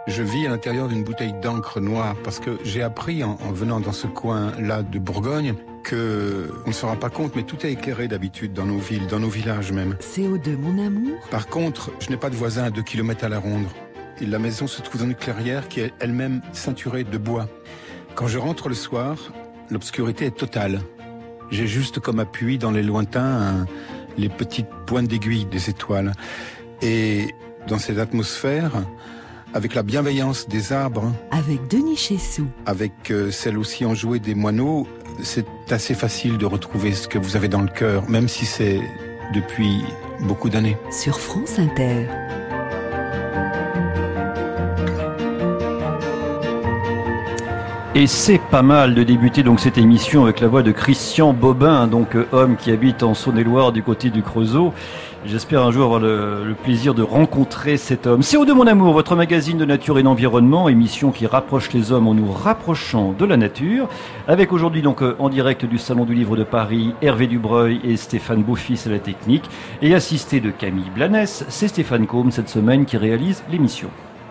Je vis à l'intérieur d'une bouteille d'encre noire parce que j'ai appris en venant dans ce coin-là de Bourgogne que on ne se rend pas compte, mais tout est éclairé d'habitude dans nos villes, dans nos villages même. CO2, mon amour. Par contre, je n'ai pas de voisin à 2 kilomètres à la ronde. Et la maison se trouve dans une clairière qui est elle-même ceinturée de bois. Quand je rentre le soir, l'obscurité est totale. J'ai juste comme appui dans les lointains les petites pointes d'aiguille des étoiles. Et dans cette atmosphère, avec la bienveillance des arbres, avec Denis Chessou, avec celle aussi enjouée des moineaux, c'est assez facile de retrouver ce que vous avez dans le cœur, même si c'est depuis beaucoup d'années. Sur France Inter. Et c'est pas mal de débuter donc cette émission avec la voix de Christian Bobin, donc homme qui habite en Saône-et-Loire du côté du Creusot. J'espère un jour avoir le plaisir de rencontrer cet homme. CO2 mon amour, votre magazine de nature et d'environnement, émission qui rapproche les hommes en nous rapprochant de la nature. Avec aujourd'hui donc en direct du Salon du Livre de Paris, Hervé Dubreuil et Stéphane Beaufils à la technique. Et assisté de Camille Blanes, c'est Stéphane Combe cette semaine qui réalise l'émission.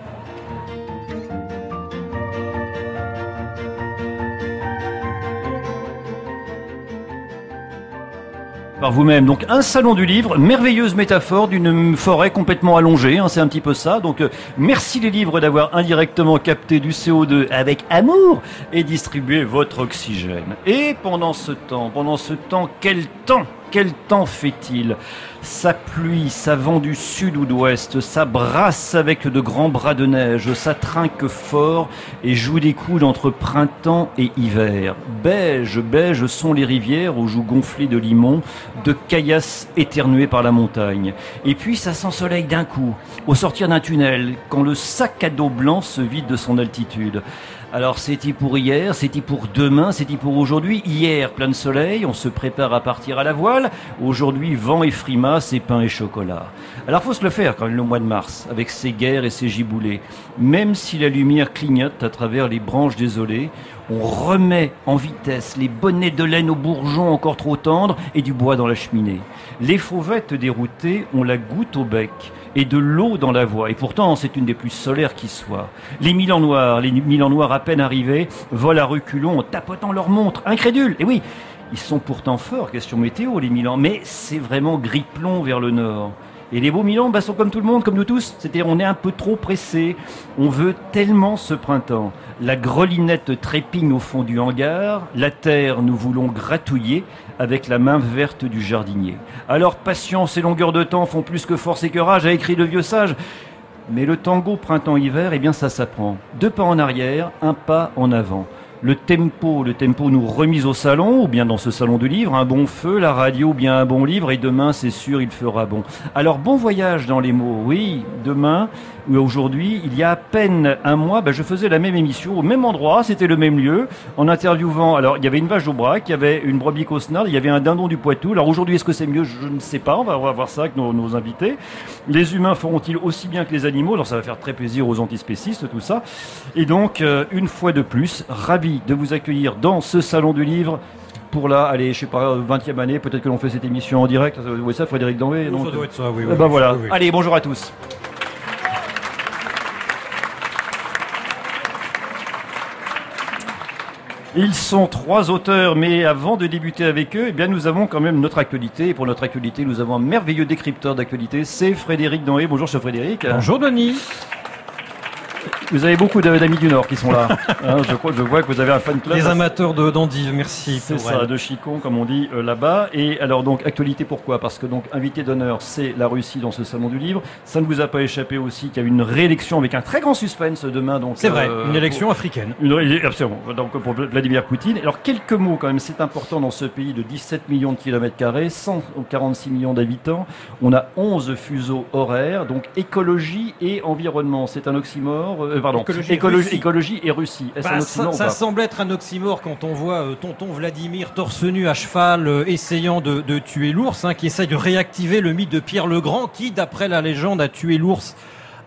Par vous-même. Donc un salon du livre, merveilleuse métaphore d'une forêt complètement allongée, hein, c'est un petit peu ça. Donc merci les livres d'avoir indirectement capté du CO2 avec amour et distribué votre oxygène. Et pendant ce temps, quel temps fait-il? Ça pluie, ça vent du sud ou d'ouest, ça brasse avec de grands bras de neige, ça trinque fort et joue des coudes entre printemps et hiver. Beige sont les rivières aux joues gonflées de limon, de caillasses éternuées par la montagne. Et puis ça s'ensoleille d'un coup, au sortir d'un tunnel, quand le sac à dos blanc se vide de son altitude. Alors c'était pour hier, c'était pour demain, c'était pour aujourd'hui. Hier, plein de soleil, on se prépare à partir à la voile. Aujourd'hui, vent et frimas et pain et chocolat. Alors faut se le faire quand même le mois de mars, avec ses guerres et ses giboulées. Même si la lumière clignote à travers les branches désolées, on remet en vitesse les bonnets de laine aux bourgeons encore trop tendres et du bois dans la cheminée. Les fauvettes déroutées ont la goutte au bec et de l'eau dans la voie. Et pourtant, c'est une des plus solaires qui soit. Les Milans noirs à peine arrivés, volent à reculons en tapotant leur montre, incrédules. Et oui, ils sont pourtant forts, question météo, les Milans, mais c'est vraiment gris-plomb vers le nord. Et les beaux Milans sont comme tout le monde, comme nous tous. C'est-à-dire, on est un peu trop pressés. On veut tellement ce printemps. La grelinette trépigne au fond du hangar. La terre, nous voulons gratouiller avec la main verte du jardinier. Alors, patience et longueur de temps font plus que force et que rage, a écrit le vieux sage. Mais le tango printemps-hiver, eh bien, ça s'apprend. 2 pas en arrière, 1 pas en avant. Le tempo nous remise au salon, ou bien dans ce salon du livre, un bon feu, la radio, ou bien un bon livre, et demain, c'est sûr, il fera bon. Alors, bon voyage dans les mots. Oui, demain, ou aujourd'hui, il y a à peine un mois, je faisais la même émission, au même endroit, c'était le même lieu, en interviewant, alors, il y avait une vache d'Aubrac, il y avait une brebis cosnarde, il y avait un dindon du Poitou. Alors, aujourd'hui, est-ce que c'est mieux? Je ne sais pas, on va voir ça avec nos invités. Les humains feront-ils aussi bien que les animaux? Alors, ça va faire très plaisir aux antispécistes, tout ça. Et donc, une fois de plus, ravi de vous accueillir dans ce salon du livre pour la, allez, je sais pas, 20e année, peut-être que l'on fait cette émission en direct. Vous voyez ça, Frédéric Danvé? Ça doit être ça, oui. Voilà. Oui. Allez, bonjour à tous. Ils sont 3 auteurs, mais avant de débuter avec eux, eh bien, nous avons quand même notre actualité. Et pour notre actualité, nous avons un merveilleux décrypteur d'actualité, c'est Frédéric Danvé. Bonjour, cher Frédéric. Bonjour, Denis. Vous avez beaucoup d'amis du Nord qui sont là. Hein, je vois que vous avez un fan club. Les amateurs d'endives, merci. C'est ça, de chicon, comme on dit là-bas. Et alors donc, actualité pourquoi? Parce que donc, invité d'honneur, c'est la Russie dans ce salon du livre. Ça ne vous a pas échappé aussi qu'il y a une réélection avec un très grand suspense demain. Donc c'est vrai, une élection africaine. Absolument, donc pour Vladimir Poutine. Alors quelques mots quand même, c'est important dans ce pays de 17 millions de kilomètres carrés, 146 millions d'habitants. On a 11 fuseaux horaires, donc écologie et environnement. C'est un oxymore. Écologie et Russie. Ça semble être un oxymore quand on voit tonton Vladimir torse nu à cheval essayant de tuer l'ours, qui essaye de réactiver le mythe de Pierre le Grand qui, d'après la légende, a tué l'ours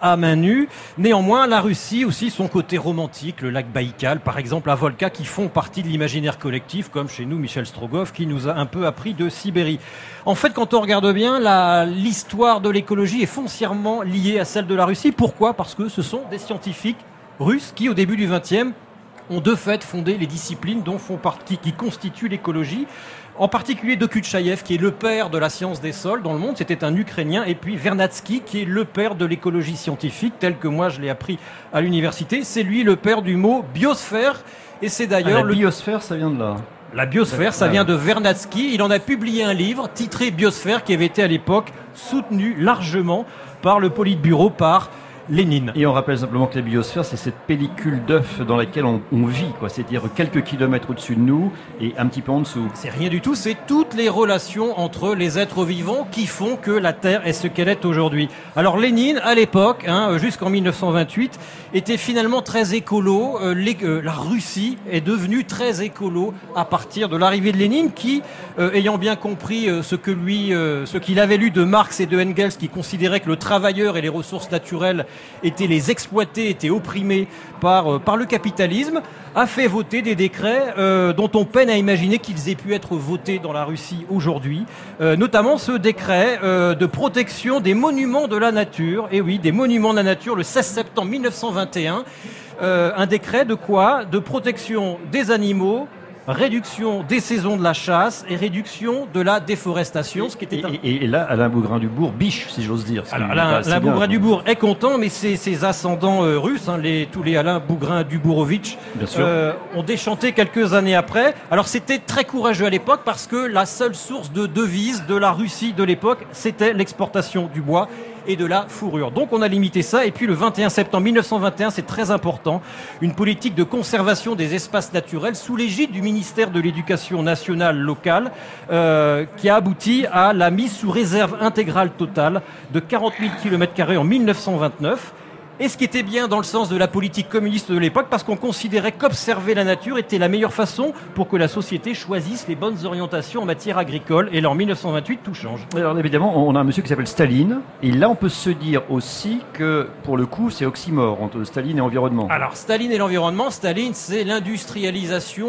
à main nue. Néanmoins, la Russie aussi, son côté romantique, le lac Baïkal, par exemple, la Volga, qui font partie de l'imaginaire collectif, comme chez nous, Michel Strogoff, qui nous a un peu appris de Sibérie. En fait, quand on regarde bien, l'histoire de l'écologie est foncièrement liée à celle de la Russie. Pourquoi ? Parce que ce sont des scientifiques russes qui, au début du XXe, ont de fait fondé les disciplines qui constituent l'écologie. En particulier Dokuchayev, qui est le père de la science des sols dans le monde, c'était un Ukrainien, et puis Vernadsky, qui est le père de l'écologie scientifique, tel que moi je l'ai appris à l'université. C'est lui le père du mot biosphère, et c'est d'ailleurs... la biosphère, ça vient de là. La biosphère, ça vient de Vernadsky. Il en a publié un livre titré Biosphère, qui avait été à l'époque soutenu largement par le Politburo, par Lénine. Et on rappelle simplement que la biosphère, c'est cette pellicule d'œuf dans laquelle on vit, quoi. C'est-à-dire quelques kilomètres au-dessus de nous et un petit peu en dessous. C'est rien du tout, c'est toutes les relations entre les êtres vivants qui font que la Terre est ce qu'elle est aujourd'hui. Alors Lénine, à l'époque, jusqu'en 1928, était finalement très écolo. La Russie est devenue très écolo à partir de l'arrivée de Lénine, qui, ayant bien compris ce qu'il avait lu de Marx et de Engels, qui considérait que le travailleur et les ressources naturelles étaient les exploités, étaient opprimés par le capitalisme, a fait voter des décrets dont on peine à imaginer qu'ils aient pu être votés dans la Russie aujourd'hui, notamment ce décret de protection des monuments de la nature, et oui, des monuments de la nature, le 16 septembre 1921, un décret de quoi ? De protection des animaux, réduction des saisons de la chasse et réduction de la déforestation, ce qui était et là, Alain Bougrain-Dubourg biche, si j'ose dire. Alors, Alain Bougrain-Dubourg est content, mais ses ascendants russes, tous les Alain Bougrain-Dubourgovitch, ont déchanté quelques années après. Alors c'était très courageux à l'époque, parce que la seule source de devises de la Russie de l'époque, c'était l'exportation du bois et de la fourrure. Donc on a limité ça. Et puis le 21 septembre 1921, c'est très important, une politique de conservation des espaces naturels sous l'égide du ministère de l'Éducation nationale locale, qui a abouti à la mise sous réserve intégrale totale de 40 000 km² en 1929. Et ce qui était bien dans le sens de la politique communiste de l'époque, parce qu'on considérait qu'observer la nature était la meilleure façon pour que la société choisisse les bonnes orientations en matière agricole. Et là, en 1928, tout change. Alors évidemment, on a un monsieur qui s'appelle Staline, et là on peut se dire aussi que, pour le coup, c'est oxymore entre Staline et environnement. Alors, Staline et l'environnement, Staline, c'est l'industrialisation,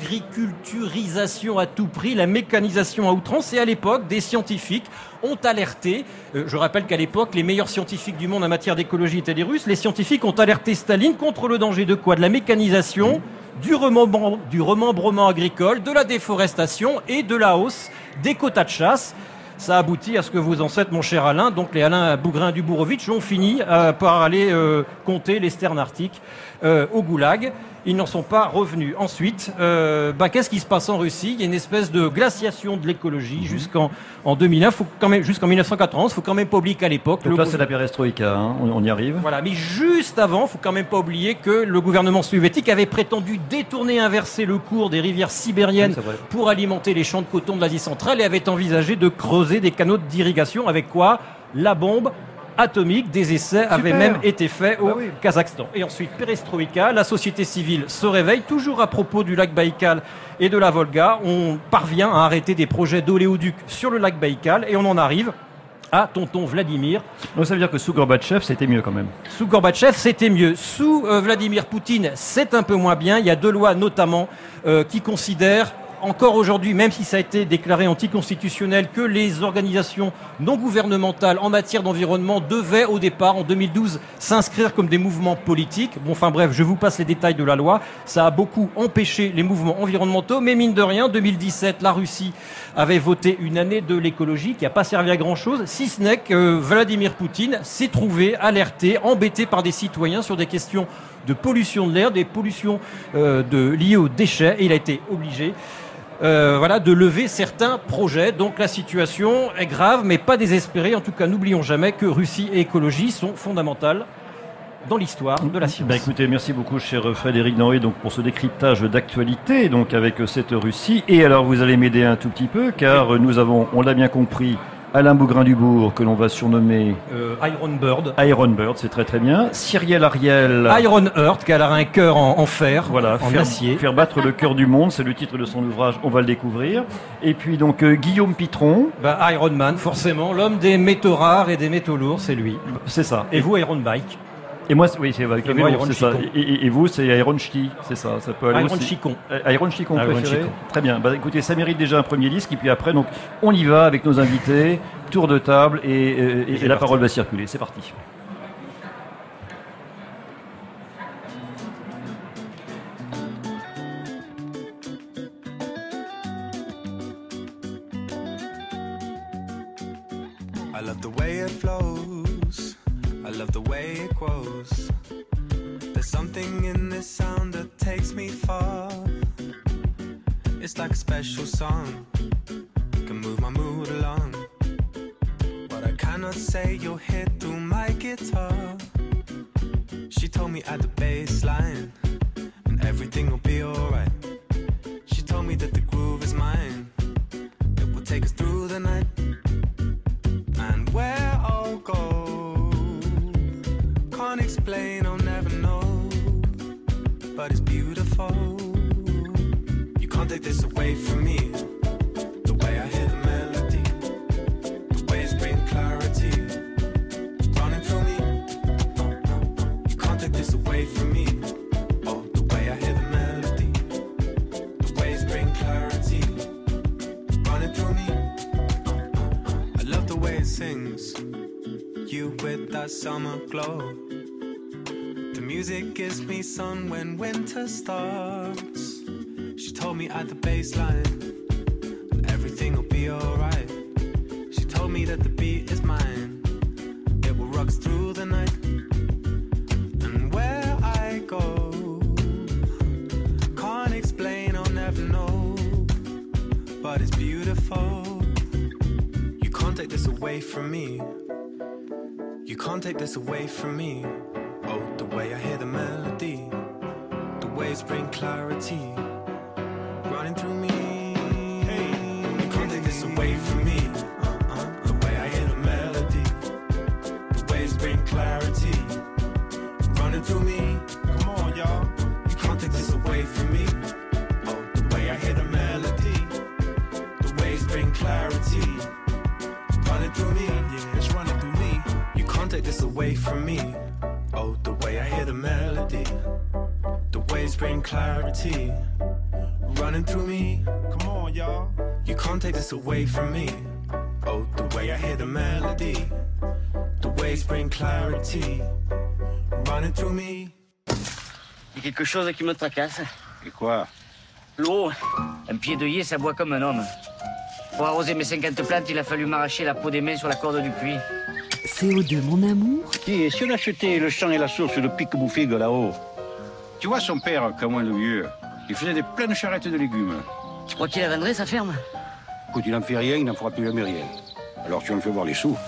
l'agriculturisation à tout prix, la mécanisation à outrance. Et à l'époque, des scientifiques ont alerté, je rappelle qu'à l'époque, les meilleurs scientifiques du monde en matière d'écologie étaient les Russes, les scientifiques ont alerté Staline contre le danger de quoi ? De la mécanisation, du remembrement agricole, de la déforestation et de la hausse des quotas de chasse. Ça aboutit à ce que vos ancêtres, mon cher Alain, donc les Alain Bougrain-Dubourgovitch, ont fini par aller compter les sternes arctiques au goulag. Ils n'en sont pas revenus. Ensuite, qu'est-ce qui se passe en Russie ? Il y a une espèce de glaciation de l'écologie jusqu'en 2009, jusqu'en 1991. Il faut quand même pas oublier qu'à l'époque... Donc là, c'est la perestroïka, on y arrive. Voilà, mais juste avant, il faut quand même pas oublier que le gouvernement soviétique avait prétendu détourner, inverser le cours des rivières sibériennes pour alimenter les champs de coton de l'Asie centrale et avait envisagé de creuser des canaux d'irrigation avec quoi ? La bombe atomique. Des essais avaient même été faits au Kazakhstan. Et ensuite, perestroïka, la société civile se réveille, toujours à propos du lac Baïkal et de la Volga. On parvient à arrêter des projets d'oléoduc sur le lac Baïkal et on en arrive à tonton Vladimir. Donc ça veut dire que sous Gorbatchev, c'était mieux quand même. Sous Gorbatchev, c'était mieux. Sous Vladimir Poutine, c'est un peu moins bien. Il y a deux lois notamment qui considèrent encore aujourd'hui, même si ça a été déclaré anticonstitutionnel, que les organisations non gouvernementales en matière d'environnement devaient au départ, en 2012, s'inscrire comme des mouvements politiques. Bon, enfin bref, je vous passe les détails de la loi. Ça a beaucoup empêché les mouvements environnementaux, mais mine de rien, 2017, la Russie avait voté une année de l'écologie qui n'a pas servi à grand-chose, si ce n'est que Vladimir Poutine s'est trouvé alerté, embêté par des citoyens sur des questions de pollution de l'air, des pollutions liées aux déchets, et il a été obligé de lever certains projets. Donc la situation est grave, mais pas désespérée. En tout cas, n'oublions jamais que Russie et écologie sont fondamentales dans l'histoire de la science. Écoutez, merci beaucoup, cher Frédéric Denry, donc pour ce décryptage d'actualité, donc avec cette Russie. Et alors, vous allez m'aider un tout petit peu, car nous avons, on l'a bien compris, Alain Bougrain-Dubourg, que l'on va surnommer Iron Bird. Iron Bird, c'est très très bien. Cyrielle Ariel. Iron Heart, qui a un cœur en fer, Voilà, en acier. Faire battre le cœur du monde, c'est le titre de son ouvrage, on va le découvrir. Et puis donc Guillaume Pitron. Iron Man, forcément, l'homme des métaux rares et des métaux lourds, c'est lui. C'est ça. Et vous, Iron Bike. Et moi, oui, c'est avec Et moi, Iron c'est ça. Chicon. Et vous, c'est Iron Ch'ti, c'est ça. Ça peut aller Iron aussi. Chicon. Iron Chicon Iron préféré. Chicon. Très bien. Écoutez, ça mérite déjà un premier disque. Et puis après, donc, on y va avec nos invités. Tour de table et la parole va circuler. C'est parti. I love the way it flows. I love the way it grows. There's something in this sound that takes me far. It's like a special song, can move my mood along. What I cannot say, you'll hear through my guitar. She told me at the bass line, and everything will be alright. She told me that the groove is mine, it will take us through the night. And where I'll go, can't explain, I'll never know, but it's beautiful. You can't take this away from me. The way I hear the melody, the waves bring clarity, running through me. You can't take this away from me. Oh, the way I hear the melody, the waves bring clarity, running through me. I love the way it sings, you with that summer glow. The music gives me sun when winter starts. She told me at the baseline that everything will be alright. She told me that the beat is mine, it will rock us through the night. And where I go, can't explain, I'll never know, but it's beautiful. You can't take this away from me. You can't take this away from me. Oh, the way I hear the melody, the waves bring clarity, running through me. Hey, you can't take this away from me. The way I hear the melody, the waves bring clarity, running through me. Come on, y'all. You can't take this away from me. Oh, the way I hear the melody, the waves bring clarity, running through me. Yeah, it's running through me. You can't take this away from me. Oh, the way I hear the melody, the waves bring clarity, running through me. Come on, y'all. You can't take this away from me. Oh, the way I hear the melody, the waves bring clarity, running through me. Il y a quelque chose qui me tracasse. Et quoi? L'eau. Un pied d'œillet, ça boit comme un homme. Pour arroser mes 50 plantes, il a fallu m'arracher la peau des mains sur la corde du puits. CO2 mon amour. Dis, si on achetait le champ et la source de Pic-Bouffigue là-haut, tu vois son père, Camoin de Vieux, il faisait des pleines charrettes de légumes. Tu crois qu'il la vendrait, sa ferme? Écoute, il n'en fait rien, il n'en fera plus jamais rien. Alors tu en fais voir les sous.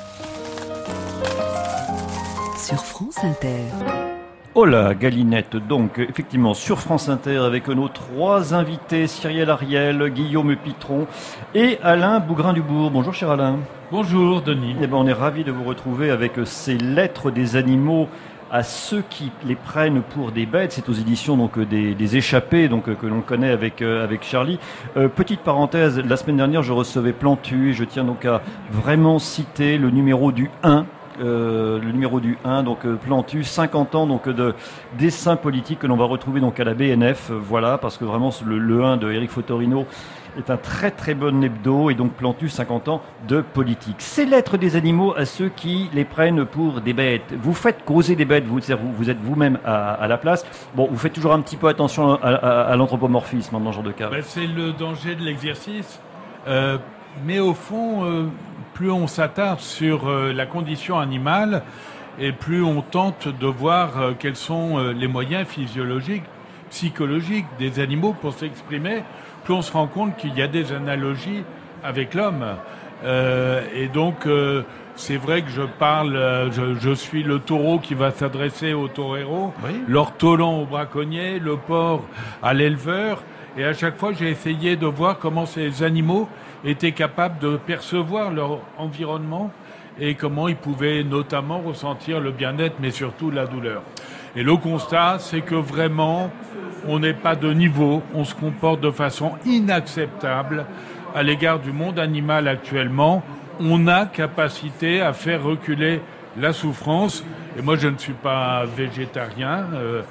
Sur France Inter. Oh là, Galinette, donc effectivement sur France Inter avec nos trois invités, Cyrielle Ariel, Guillaume Pitron et Alain Bougrain-Dubourg. Bonjour cher Alain. Bonjour Denis. Eh ben, on est ravis de vous retrouver avec ces lettres des animaux à ceux qui les prennent pour des bêtes. C'est aux éditions donc des échappés donc que l'on connaît avec Charlie. Petite parenthèse, la semaine dernière je recevais Plantu et je tiens donc à vraiment citer le numéro du 1. Donc Plantu, 50 ans donc de dessin politique que l'on va retrouver donc à la BNF, voilà, parce que vraiment le 1 de Éric Fotorino est un très très bon hebdo et donc Plantu, 50 ans de politique. Ces lettres des animaux à ceux qui les prennent pour des bêtes. Vous faites causer des bêtes, vous êtes vous-même à la place. Bon, vous faites toujours un petit peu attention à l'anthropomorphisme dans ce genre de cas. C'est le danger de l'exercice, mais au fond, plus on s'attarde sur la condition animale et plus on tente de voir quels sont les moyens physiologiques, psychologiques des animaux pour s'exprimer, plus on se rend compte qu'il y a des analogies avec l'homme. Et donc, c'est vrai que je suis le taureau qui va s'adresser au torero, oui. L'ortolan au braconnier, le porc à l'éleveur. Et à chaque fois, j'ai essayé de voir comment ces animaux étaient capables de percevoir leur environnement et comment ils pouvaient notamment ressentir le bien-être, mais surtout la douleur. Et le constat, c'est que vraiment, on n'est pas de niveau, on se comporte de façon inacceptable à l'égard du monde animal actuellement. On a capacité à faire reculer la souffrance. Et moi, je ne suis pas végétarien,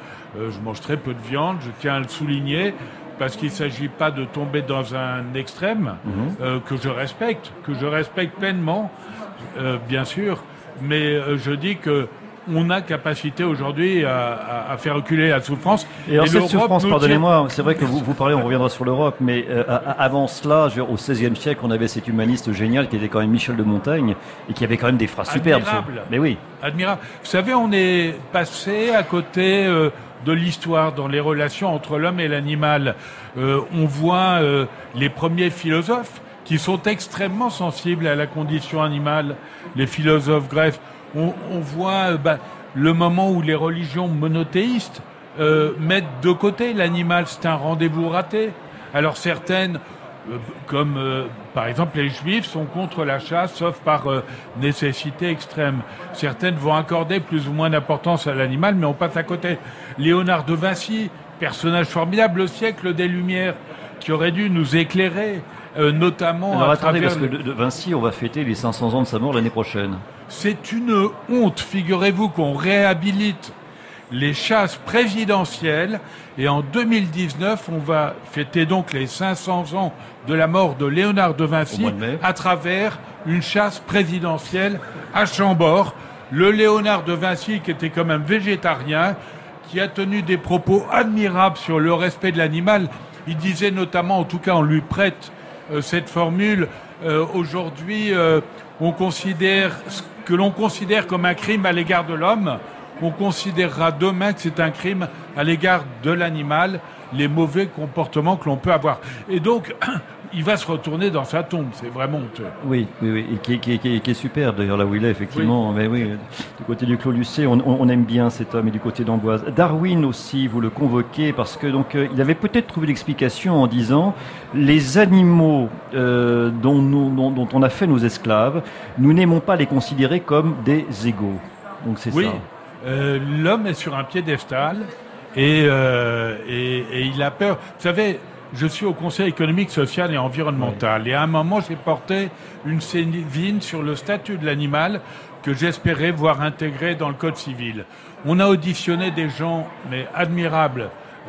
je mange très peu de viande, je tiens à le souligner, parce qu'il ne s'agit pas de tomber dans un extrême que je respecte pleinement, bien sûr, mais je dis que on a capacité aujourd'hui à faire reculer la souffrance. Et alors cette souffrance, pardonnez-moi, c'est vrai que vous parlez, on reviendra sur l'Europe, mais avant cela, au XVIe siècle, on avait cet humaniste génial qui était quand même Michel de Montaigne et qui avait quand même des phrases superbes. Mais oui. Admirable. Vous savez, on est passé à côté de l'histoire dans les relations entre l'homme et l'animal. On voit les premiers philosophes qui sont extrêmement sensibles à la condition animale, les philosophes grecs. On voit le moment où les religions monothéistes mettent de côté l'animal. C'est un rendez-vous raté. Alors certaines, comme par exemple les juifs, sont contre la chasse, sauf par nécessité extrême. Certaines vont accorder plus ou moins d'importance à l'animal, mais on passe à côté. Léonard de Vinci, personnage formidable, le siècle des Lumières, qui aurait dû nous éclairer, notamment alors, à attendez, travers... parce que de Vinci, on va fêter les 500 ans de sa mort l'année prochaine. C'est une honte, figurez-vous, qu'on réhabilite les chasses présidentielles et en 2019, on va fêter donc les 500 ans de la mort de Léonard de Vinci à travers une chasse présidentielle à Chambord. Le Léonard de Vinci, qui était quand même végétarien, qui a tenu des propos admirables sur le respect de l'animal. Il disait notamment, en tout cas on lui prête cette formule, aujourd'hui on considère ce que l'on considère comme un crime à l'égard de l'homme, on considérera demain que c'est un crime à l'égard de l'animal, les mauvais comportements que l'on peut avoir. Et donc, il va se retourner dans sa tombe, c'est vraiment honteux. Oui, et qui est super d'ailleurs là où il est, effectivement. Oui. Mais oui, du côté du Clos Lucé, on aime bien cet homme, et du côté d'Amboise. Darwin aussi, vous le convoquez, parce que donc il avait peut-être trouvé l'explication en disant les animaux dont on a fait nos esclaves, nous n'aimons pas les considérer comme des égaux. Donc c'est ça. L'homme est sur un piédestal et il a peur. Vous savez, je suis au Conseil économique, social et environnemental. Et à un moment, j'ai porté une sévine sur le statut de l'animal que j'espérais voir intégré dans le Code civil. On a auditionné des gens, mais admirables,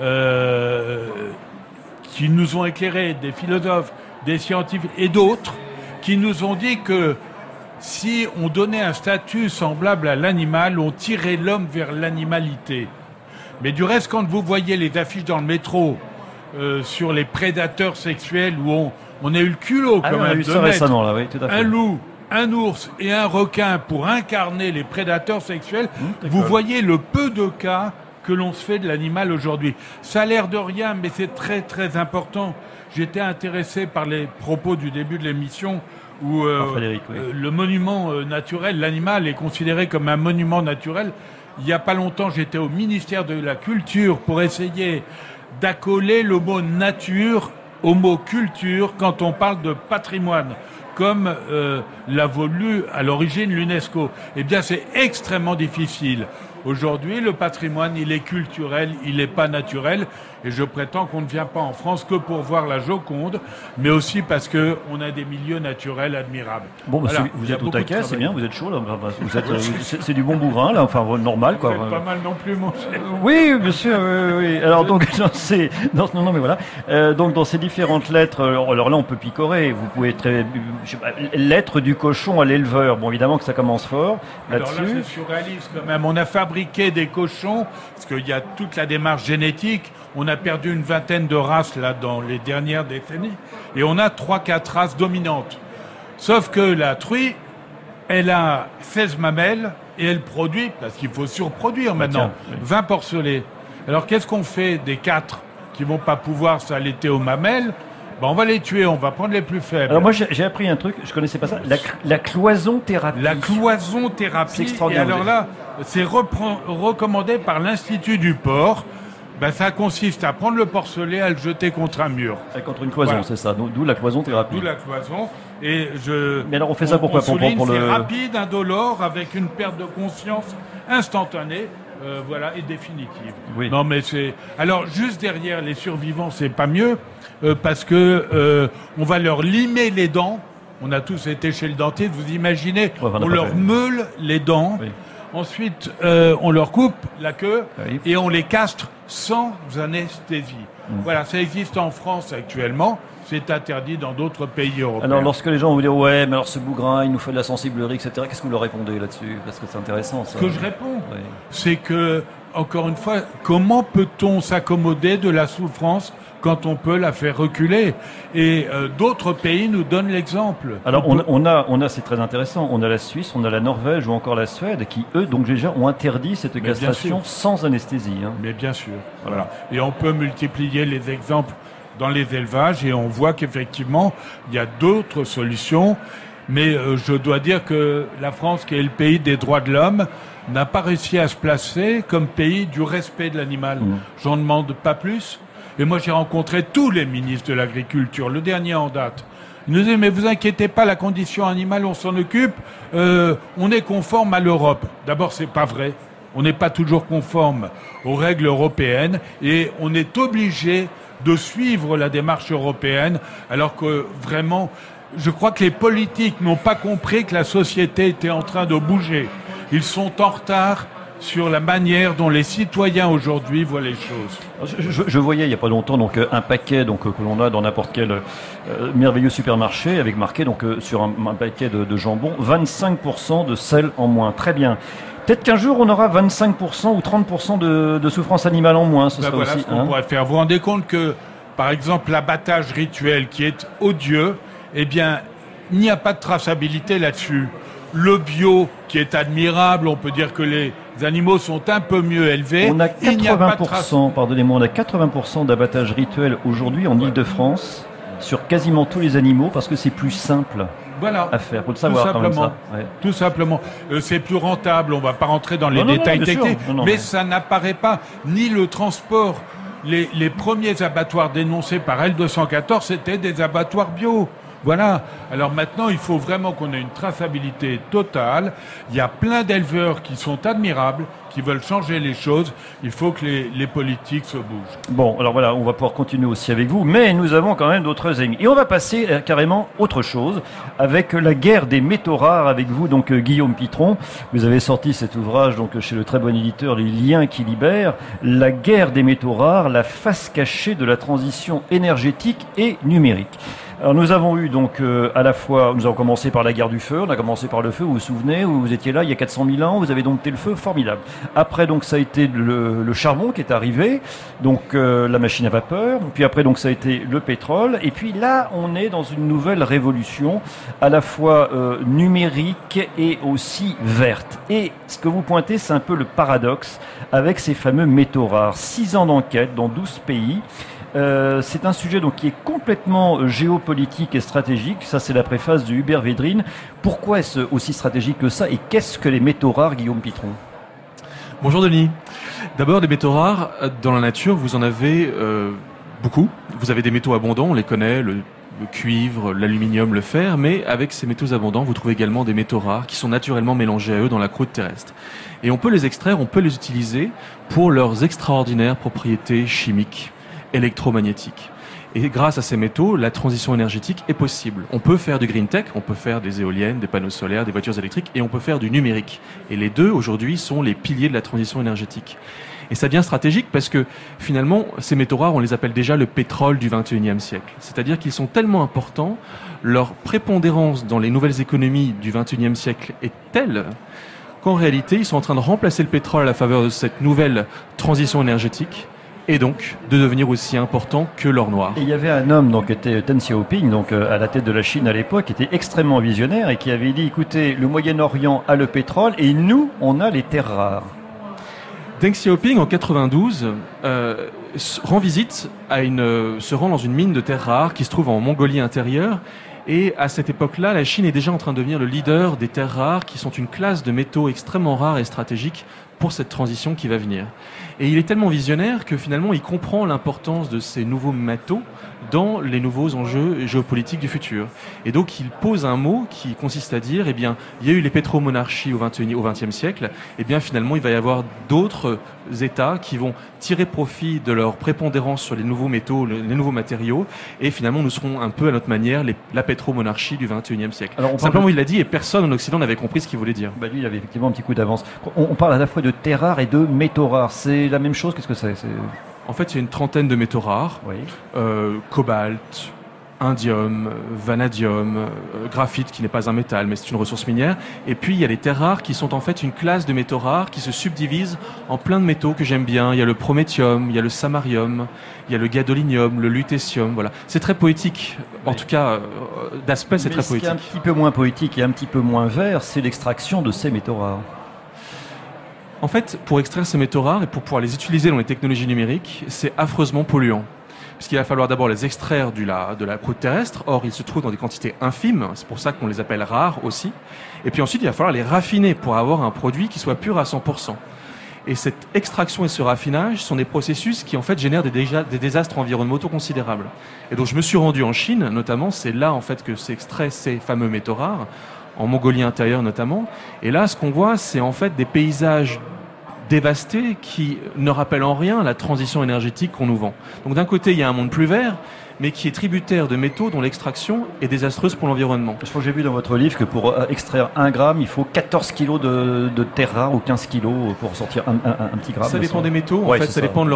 qui nous ont éclairés, des philosophes, des scientifiques et d'autres, qui nous ont dit que si on donnait un statut semblable à l'animal, on tirait l'homme vers l'animalité. Mais du reste, quand vous voyez les affiches dans le métro sur les prédateurs sexuels, où on a eu le culot quand même de mettre un loup, un ours et un requin pour incarner les prédateurs sexuels, vous voyez le peu de cas que l'on se fait de l'animal aujourd'hui. Ça a l'air de rien, mais c'est très très important. J'étais intéressé par les propos du début de l'émission où le monument naturel, l'animal est considéré comme un monument naturel. Il n'y a pas longtemps, j'étais au ministère de la Culture pour essayer d'accoler le mot nature au mot culture quand on parle de patrimoine, comme l'a voulu à l'origine l'UNESCO. Eh bien, c'est extrêmement difficile. Aujourd'hui, le patrimoine, il est culturel, il n'est pas naturel. Et je prétends qu'on ne vient pas en France que pour voir la Joconde, mais aussi parce que on a des milieux naturels admirables. Bon, voilà, vous êtes au taquet, c'est bien, vous êtes chaud là. C'est du bon bourrin là, enfin normal quoi. Vous êtes pas mal non plus, mon cher. Oui, bien sûr. Oui. Alors donc non, mais voilà. Donc dans ces différentes lettres, alors là on peut picorer. Vous pouvez lettre du cochon à l'éleveur. Bon, évidemment que ça commence fort. Alors là, c'est surréaliste quand même. On a fabriqué des cochons parce qu'il y a toute la démarche génétique. On a perdu une vingtaine de races là dans les dernières décennies et on a 3-4 races dominantes. Sauf que la truie, elle a 16 mamelles et elle produit, parce qu'il faut surproduire maintenant, 20 porcelets. Alors qu'est-ce qu'on fait des 4 qui vont pas pouvoir s'allaiter aux mamelles? On va les tuer, on va prendre les plus faibles. Alors moi j'ai appris un truc, je connaissais pas ça, la cloison thérapie. La cloison thérapie. C'est extraordinaire. Et alors là, c'est recommandé par l'Institut du porc. Ben, ça consiste à prendre le porcelet, à le jeter contre un mur. Contre une cloison, Voilà. c'est ça. D'où la cloison très rapide. D'où la cloison. Et Mais alors on fait ça pourquoi? on souligne, pour c'est le... rapide, indolore, avec une perte de conscience instantanée. Voilà, et définitive. Oui. Non, mais c'est. Alors, juste derrière les survivants, c'est pas mieux, parce que on va leur limer les dents. On a tous été chez le dentiste, vous imaginez, on leur meule les dents. Oui. Ensuite, on leur coupe la queue Oui. et on les castre sans anesthésie. Voilà, ça existe en France actuellement. C'est interdit dans d'autres pays européens. Alors, lorsque les gens vous disent ouais, mais alors ce bougrin, il nous fait de la sensiblerie, etc., qu'est-ce que vous leur répondez là-dessus? Parce que c'est intéressant, ça. Ce que je réponds, Oui. c'est que, encore une fois, comment peut-on s'accommoder de la souffrance quand on peut la faire reculer? Et d'autres pays nous donnent l'exemple. Alors, on a, c'est très intéressant, on a la Suisse, on a la Norvège ou encore la Suède qui, eux, donc déjà, ont interdit cette bien castration sûr. sans anesthésie. Hein. Mais bien sûr. Voilà. Et on peut multiplier les exemples dans les élevages et on voit qu'effectivement, il y a d'autres solutions. Mais je dois dire que la France, qui est le pays des droits de l'homme, n'a pas réussi à se placer comme pays du respect de l'animal. J'en demande pas plus. Et moi, j'ai rencontré tous les ministres de l'Agriculture, le dernier en date. Ils nous disaient, mais vous inquiétez pas, la condition animale, on s'en occupe, on est conforme à l'Europe. D'abord, c'est pas vrai. On n'est pas toujours conforme aux règles européennes et on est obligé de suivre la démarche européenne, alors que vraiment, je crois que les politiques n'ont pas compris que la société était en train de bouger. Ils sont en retard sur la manière dont les citoyens aujourd'hui voient les choses. Je voyais il n'y a pas longtemps donc un paquet donc que l'on a dans n'importe quel merveilleux supermarché avec marqué donc sur un paquet de jambon 25% de sel en moins. Très bien. Peut-être qu'un jour on aura 25% ou 30% de souffrance animale en moins. Ce serait voilà aussi, ce qu'on pourrait faire. Vous vous rendez compte que, par exemple, l'abattage rituel qui est odieux, eh bien, il n'y a pas de traçabilité là-dessus. Le bio, qui est admirable, on peut dire que les animaux sont un peu mieux élevés. On a il n'y a pas de 80%, pardonnez-moi, on a 80% d'abattage rituel aujourd'hui en Île-de-France sur quasiment tous les animaux parce que c'est plus simple. Voilà. À faire, faut le savoir quand même ça. Ouais. Tout simplement. C'est plus rentable, on va pas rentrer dans les détails techniques, mais ça n'apparaît pas, ni le transport. Les premiers abattoirs dénoncés par L214, c'était des abattoirs bio. Voilà. Alors maintenant, il faut vraiment qu'on ait une traçabilité totale. Il y a plein d'éleveurs qui sont admirables, qui veulent changer les choses. Il faut que les politiques se bougent. Bon, alors voilà, on va pouvoir continuer aussi avec vous, mais nous avons quand même d'autres émissions. Et on va passer carrément autre chose, avec la guerre des métaux rares, avec vous, donc Guillaume Pitron. Vous avez sorti cet ouvrage donc chez le très bon éditeur Les Liens qui libèrent, la guerre des métaux rares, la face cachée de la transition énergétique et numérique. Alors nous avons eu donc à la fois, nous avons commencé par la guerre du feu, on a commencé par le feu, vous vous souvenez, vous étiez là il y a 400 000 ans, vous avez dompté le feu, formidable. Après donc ça a été le charbon qui est arrivé, donc la machine à vapeur, puis après donc ça a été le pétrole, et puis là on est dans une nouvelle révolution, à la fois numérique et aussi verte. Et ce que vous pointez, c'est un peu le paradoxe avec ces fameux métaux rares. 6 ans d'enquête dans 12 pays. C'est un sujet donc qui est complètement géopolitique et stratégique. Ça, c'est la préface de Hubert Védrine. Pourquoi est-ce aussi stratégique que ça? Et qu'est-ce que les métaux rares, Guillaume Pitron? Bonjour Denis. D'abord, les métaux rares, dans la nature, vous en avez beaucoup. Vous avez des métaux abondants, on les connaît, le cuivre, l'aluminium, le fer, mais avec ces métaux abondants, vous trouvez également des métaux rares qui sont naturellement mélangés à eux dans la croûte terrestre. Et on peut les extraire, on peut les utiliser pour leurs extraordinaires propriétés chimiques, électromagnétiques. Et grâce à ces métaux, la transition énergétique est possible. On peut faire du green tech, on peut faire des éoliennes, des panneaux solaires, des voitures électriques, et on peut faire du numérique. Et les deux, aujourd'hui, sont les piliers de la transition énergétique. Et ça devient stratégique parce que, finalement, ces métaux rares, on les appelle déjà le pétrole du XXIe siècle. C'est-à-dire qu'ils sont tellement importants, leur prépondérance dans les nouvelles économies du XXIe siècle est telle qu'en réalité, ils sont en train de remplacer le pétrole à la faveur de cette nouvelle transition énergétique, et donc de devenir aussi important que l'or noir. Et il y avait un homme donc qui était Deng Xiaoping, donc à la tête de la Chine à l'époque, qui était extrêmement visionnaire et qui avait dit écoutez, le Moyen-Orient a le pétrole et nous, on a les terres rares. Deng Xiaoping en 92 rend visite se rend dans une mine de terres rares qui se trouve en Mongolie intérieure Et à cette époque-là, la Chine est déjà en train de devenir le leader des terres rares, qui sont une classe de métaux extrêmement rares et stratégiques pour cette transition qui va venir. Et il est tellement visionnaire que finalement, il comprend l'importance de ces nouveaux métaux dans les nouveaux enjeux géopolitiques du futur. Et donc, il pose un mot qui consiste à dire, eh bien, il y a eu les pétromonarchies au XXe siècle, eh bien, finalement, il va y avoir d'autres États qui vont tirer profit de leur prépondérance sur les nouveaux métaux, les nouveaux matériaux, et finalement, nous serons un peu à notre manière la pétromonarchie du XXIe siècle. Alors, simplement, il l'a dit, et personne en Occident n'avait compris ce qu'il voulait dire. Bah, lui, il avait effectivement un petit coup d'avance. On parle à la fois de terres rares et de métaux rares. C'est la même chose? Qu'est-ce que c'est? En fait, il y a une trentaine de métaux rares. Oui. Cobalt, indium, vanadium, graphite qui n'est pas un métal mais c'est une ressource minière. Et puis il y a les terres rares qui sont en fait une classe de métaux rares qui se subdivisent en plein de métaux que j'aime bien. Il y a le prométhium, il y a le samarium, il y a le gadolinium, le lutécium. Voilà, c'est très poétique. En tout cas, d'aspect, c'est très poétique. Ce qui est un petit peu moins poétique et un petit peu moins vert, c'est l'extraction de ces métaux rares. En fait, pour extraire ces métaux rares et pour pouvoir les utiliser dans les technologies numériques, c'est affreusement polluant. Puisqu'il va falloir d'abord les extraire de la croûte terrestre. Or, ils se trouvent dans des quantités infimes. C'est pour ça qu'on les appelle rares aussi. Et puis ensuite, il va falloir les raffiner pour avoir un produit qui soit pur à 100%. Et cette extraction et ce raffinage sont des processus qui, en fait, génèrent des désastres environnementaux considérables. Et donc, je me suis rendu en Chine, notamment. C'est là, en fait, que s'extraient ces fameux métaux rares, en Mongolie intérieure notamment. Et là, ce qu'on voit, c'est en fait des paysages dévastés qui ne rappellent en rien la transition énergétique qu'on nous vend. Donc d'un côté, il y a un monde plus vert, mais qui est tributaire de métaux dont l'extraction est désastreuse pour l'environnement. Je crois que j'ai vu dans votre livre que pour extraire 1 gramme, il faut 14 kilos de terres rares ou 15 kilos pour sortir un petit gramme. Ça dépend des métaux, en fait, ça dépend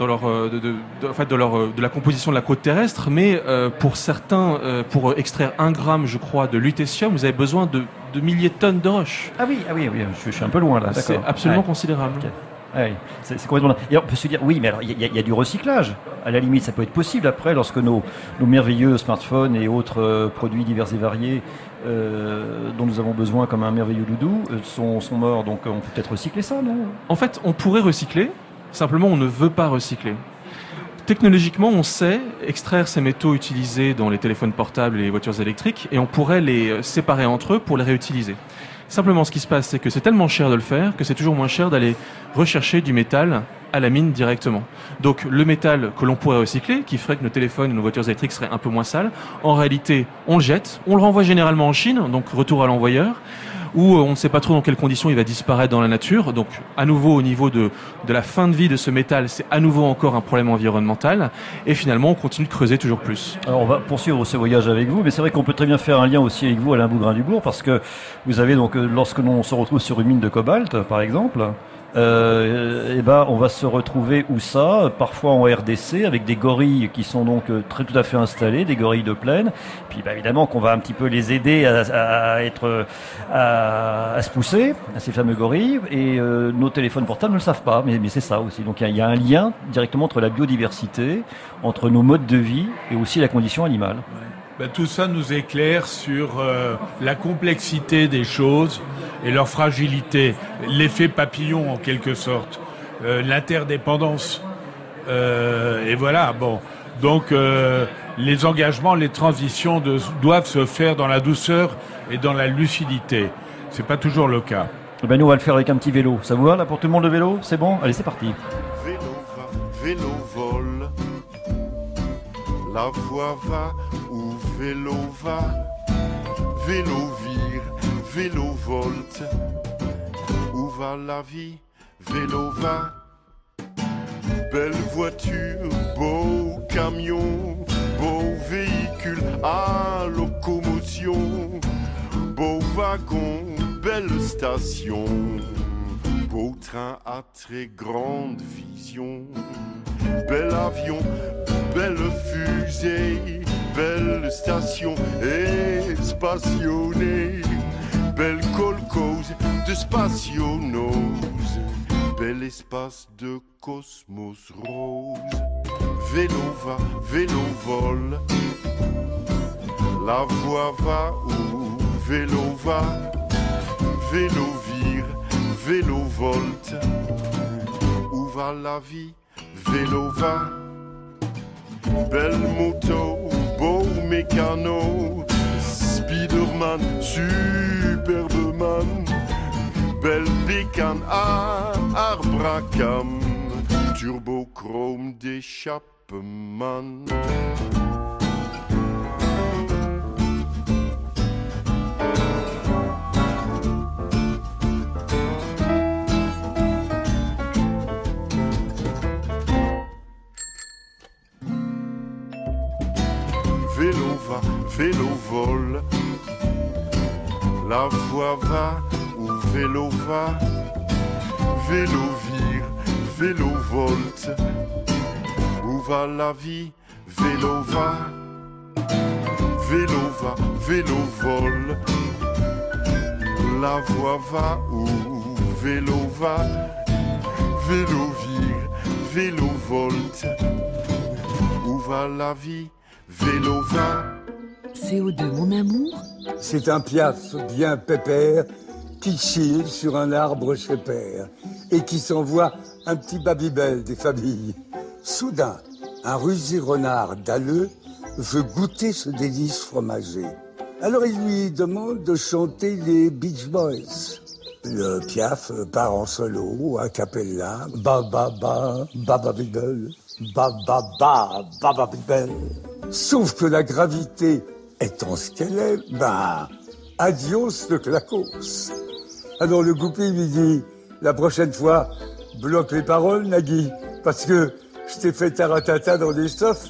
de la composition de la croûte terrestre, mais pour certains, pour extraire 1 gramme, je crois, de lutécium, vous avez besoin de milliers de tonnes de roches. Ah oui, je suis un peu loin là, d'accord. C'est absolument considérable. Okay. Ah oui, c'est complètement. Et on peut se dire, oui, mais alors il y a du recyclage. À la limite, ça peut être possible après, lorsque nos merveilleux smartphones et autres produits divers et variés dont nous avons besoin, comme un merveilleux doudou, sont morts. Donc on peut peut-être recycler ça, non? En fait, on pourrait recycler. Simplement, on ne veut pas recycler. Technologiquement, on sait extraire ces métaux utilisés dans les téléphones portables et les voitures électriques, et on pourrait les séparer entre eux pour les réutiliser. Simplement, ce qui se passe, c'est que c'est tellement cher de le faire que c'est toujours moins cher d'aller rechercher du métal à la mine directement. Donc, le métal que l'on pourrait recycler, qui ferait que nos téléphones et nos voitures électriques seraient un peu moins sales, en réalité, on le jette, on le renvoie généralement en Chine, donc retour à l'envoyeur, où on ne sait pas trop dans quelles conditions il va disparaître dans la nature. Donc, à nouveau, au niveau de la fin de vie de ce métal, c'est à nouveau encore un problème environnemental. Et finalement, on continue de creuser toujours plus. Alors, on va poursuivre ce voyage avec vous, mais c'est vrai qu'on peut très bien faire un lien aussi avec vous, Alain Bougrain-Dubourg, parce que vous avez donc, lorsque l'on se retrouve sur une mine de cobalt, par exemple, on va se retrouver où ça, parfois en RDC, avec des gorilles qui sont donc tout à fait installés, des gorilles de plaine. Puis évidemment qu'on va un petit peu les aider à se pousser, à ces fameux gorilles. Et nos téléphones portables ne le savent pas, mais c'est ça aussi. Donc il y a un lien directement entre la biodiversité, entre nos modes de vie et aussi la condition animale. Ben, tout ça nous éclaire sur la complexité des choses et leur fragilité, l'effet papillon en quelque sorte, l'interdépendance. Et voilà, bon. Donc les engagements, les transitions doivent se faire dans la douceur et dans la lucidité. C'est pas toujours le cas. Ben nous on va le faire avec un petit vélo. Ça vous va là pour tout le monde le vélo? C'est bon? Allez, c'est parti. Vélo va, vélo vole. La voix va où vélo va. Vélo vire, vélo volte. Où va la vie? Vélo va. Belle voiture, beau camion, beau véhicule à locomotion, beau wagon, belle station, beau train à très grande vision, bel avion, belle fusée, belle station espationnée, belle colcose de spationose, bel espace de cosmos rose. Vélo va, vélo vole, la voix va où vélo va, vélo vire, vélo volte, où va la vie, vélo va. Belle moto, beau mécano, Spiderman, Superbeman, Belle Bécane, Arbracam, Turbochrome d'Échappeman. Vélo va, vélo vole, la voix va où vélo va, vélo vire, vélo volte, où va la vie, vélo va, vélo va, vélo vole, la voix va où vélo va, vélo vire, vélo volte, où va la vie, vélo va. CO2 mon amour. C'est un Piaf bien pépère qui chille sur un arbre chez père et qui s'envoie un petit Babybel des familles. Soudain, un rusé renard dalleux veut goûter ce délice fromager. Alors il lui demande de chanter les Beach Boys. Le Piaf part en solo, a cappella, ba ba ba, Babybel, ba ba ba, Babybel. Sauf que la gravité étant ce qu'elle est, adios le clacos. Alors le goupil lui dit, la prochaine fois, bloque les paroles, Nagui, parce que je t'ai fait taratata dans les stuffs.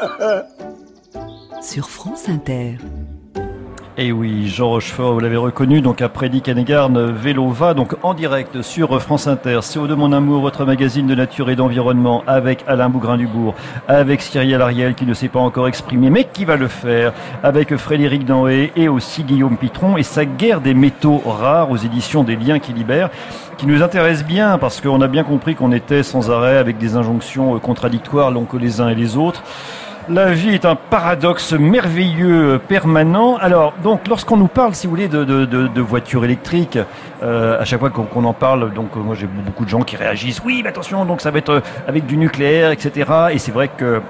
Sur France Inter. Et oui, Jean Rochefort, vous l'avez reconnu, donc après Dick Hanegarn, Vélo va, donc en direct sur France Inter, CO2 mon amour, votre magazine de nature et d'environnement, avec Alain Bougrain-Dubourg, avec Cyrielle Ariel qui ne s'est pas encore exprimé, mais qui va le faire, avec Frédéric Danhé et aussi Guillaume Pitron, et sa guerre des métaux rares aux éditions des Liens qui libèrent, qui nous intéresse bien, parce qu'on a bien compris qu'on était sans arrêt avec des injonctions contradictoires, donc les uns et les autres. La vie est un paradoxe merveilleux permanent. Alors, donc, lorsqu'on nous parle, si vous voulez, de voitures électriques, à chaque fois qu'on en parle, donc moi j'ai beaucoup de gens qui réagissent. Oui, mais attention, donc ça va être avec du nucléaire, etc. Et c'est vrai que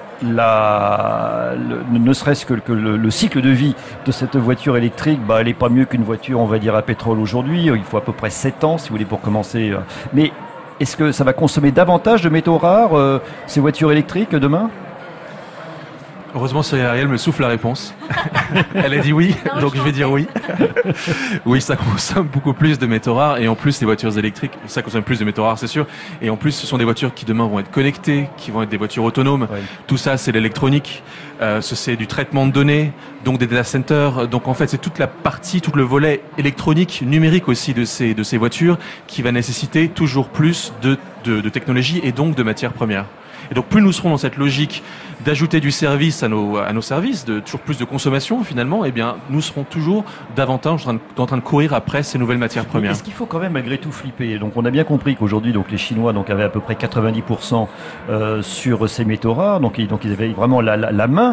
ne serait-ce que le cycle de vie de cette voiture électrique, elle n'est pas mieux qu'une voiture, on va dire, à pétrole aujourd'hui. Il faut à peu près 7 ans, si vous voulez, pour commencer. Mais est-ce que ça va consommer davantage de métaux rares, ces voitures électriques, demain ? Heureusement, Cyrielle Ariel me souffle la réponse. Elle a dit oui, donc je vais dire oui. Oui, ça consomme beaucoup plus de métaux rares et en plus les voitures électriques, ça consomme plus de métaux rares, c'est sûr. Et en plus, ce sont des voitures qui demain vont être connectées, qui vont être des voitures autonomes. Oui. Tout ça, c'est l'électronique. C'est du traitement de données, donc des data centers. Donc en fait, c'est toute la partie, tout le volet électronique, numérique aussi de ces voitures qui va nécessiter toujours plus de technologie et donc de matières premières. Et donc plus nous serons dans cette logique d'ajouter du service à nos services, de toujours plus de consommation finalement, eh bien nous serons toujours davantage en train de courir après ces nouvelles matières premières. Est-ce qu'il faut quand même malgré tout flipper ? Donc on a bien compris qu'aujourd'hui donc les Chinois donc avaient à peu près 90% sur ces métaux rares, donc ils avaient vraiment la main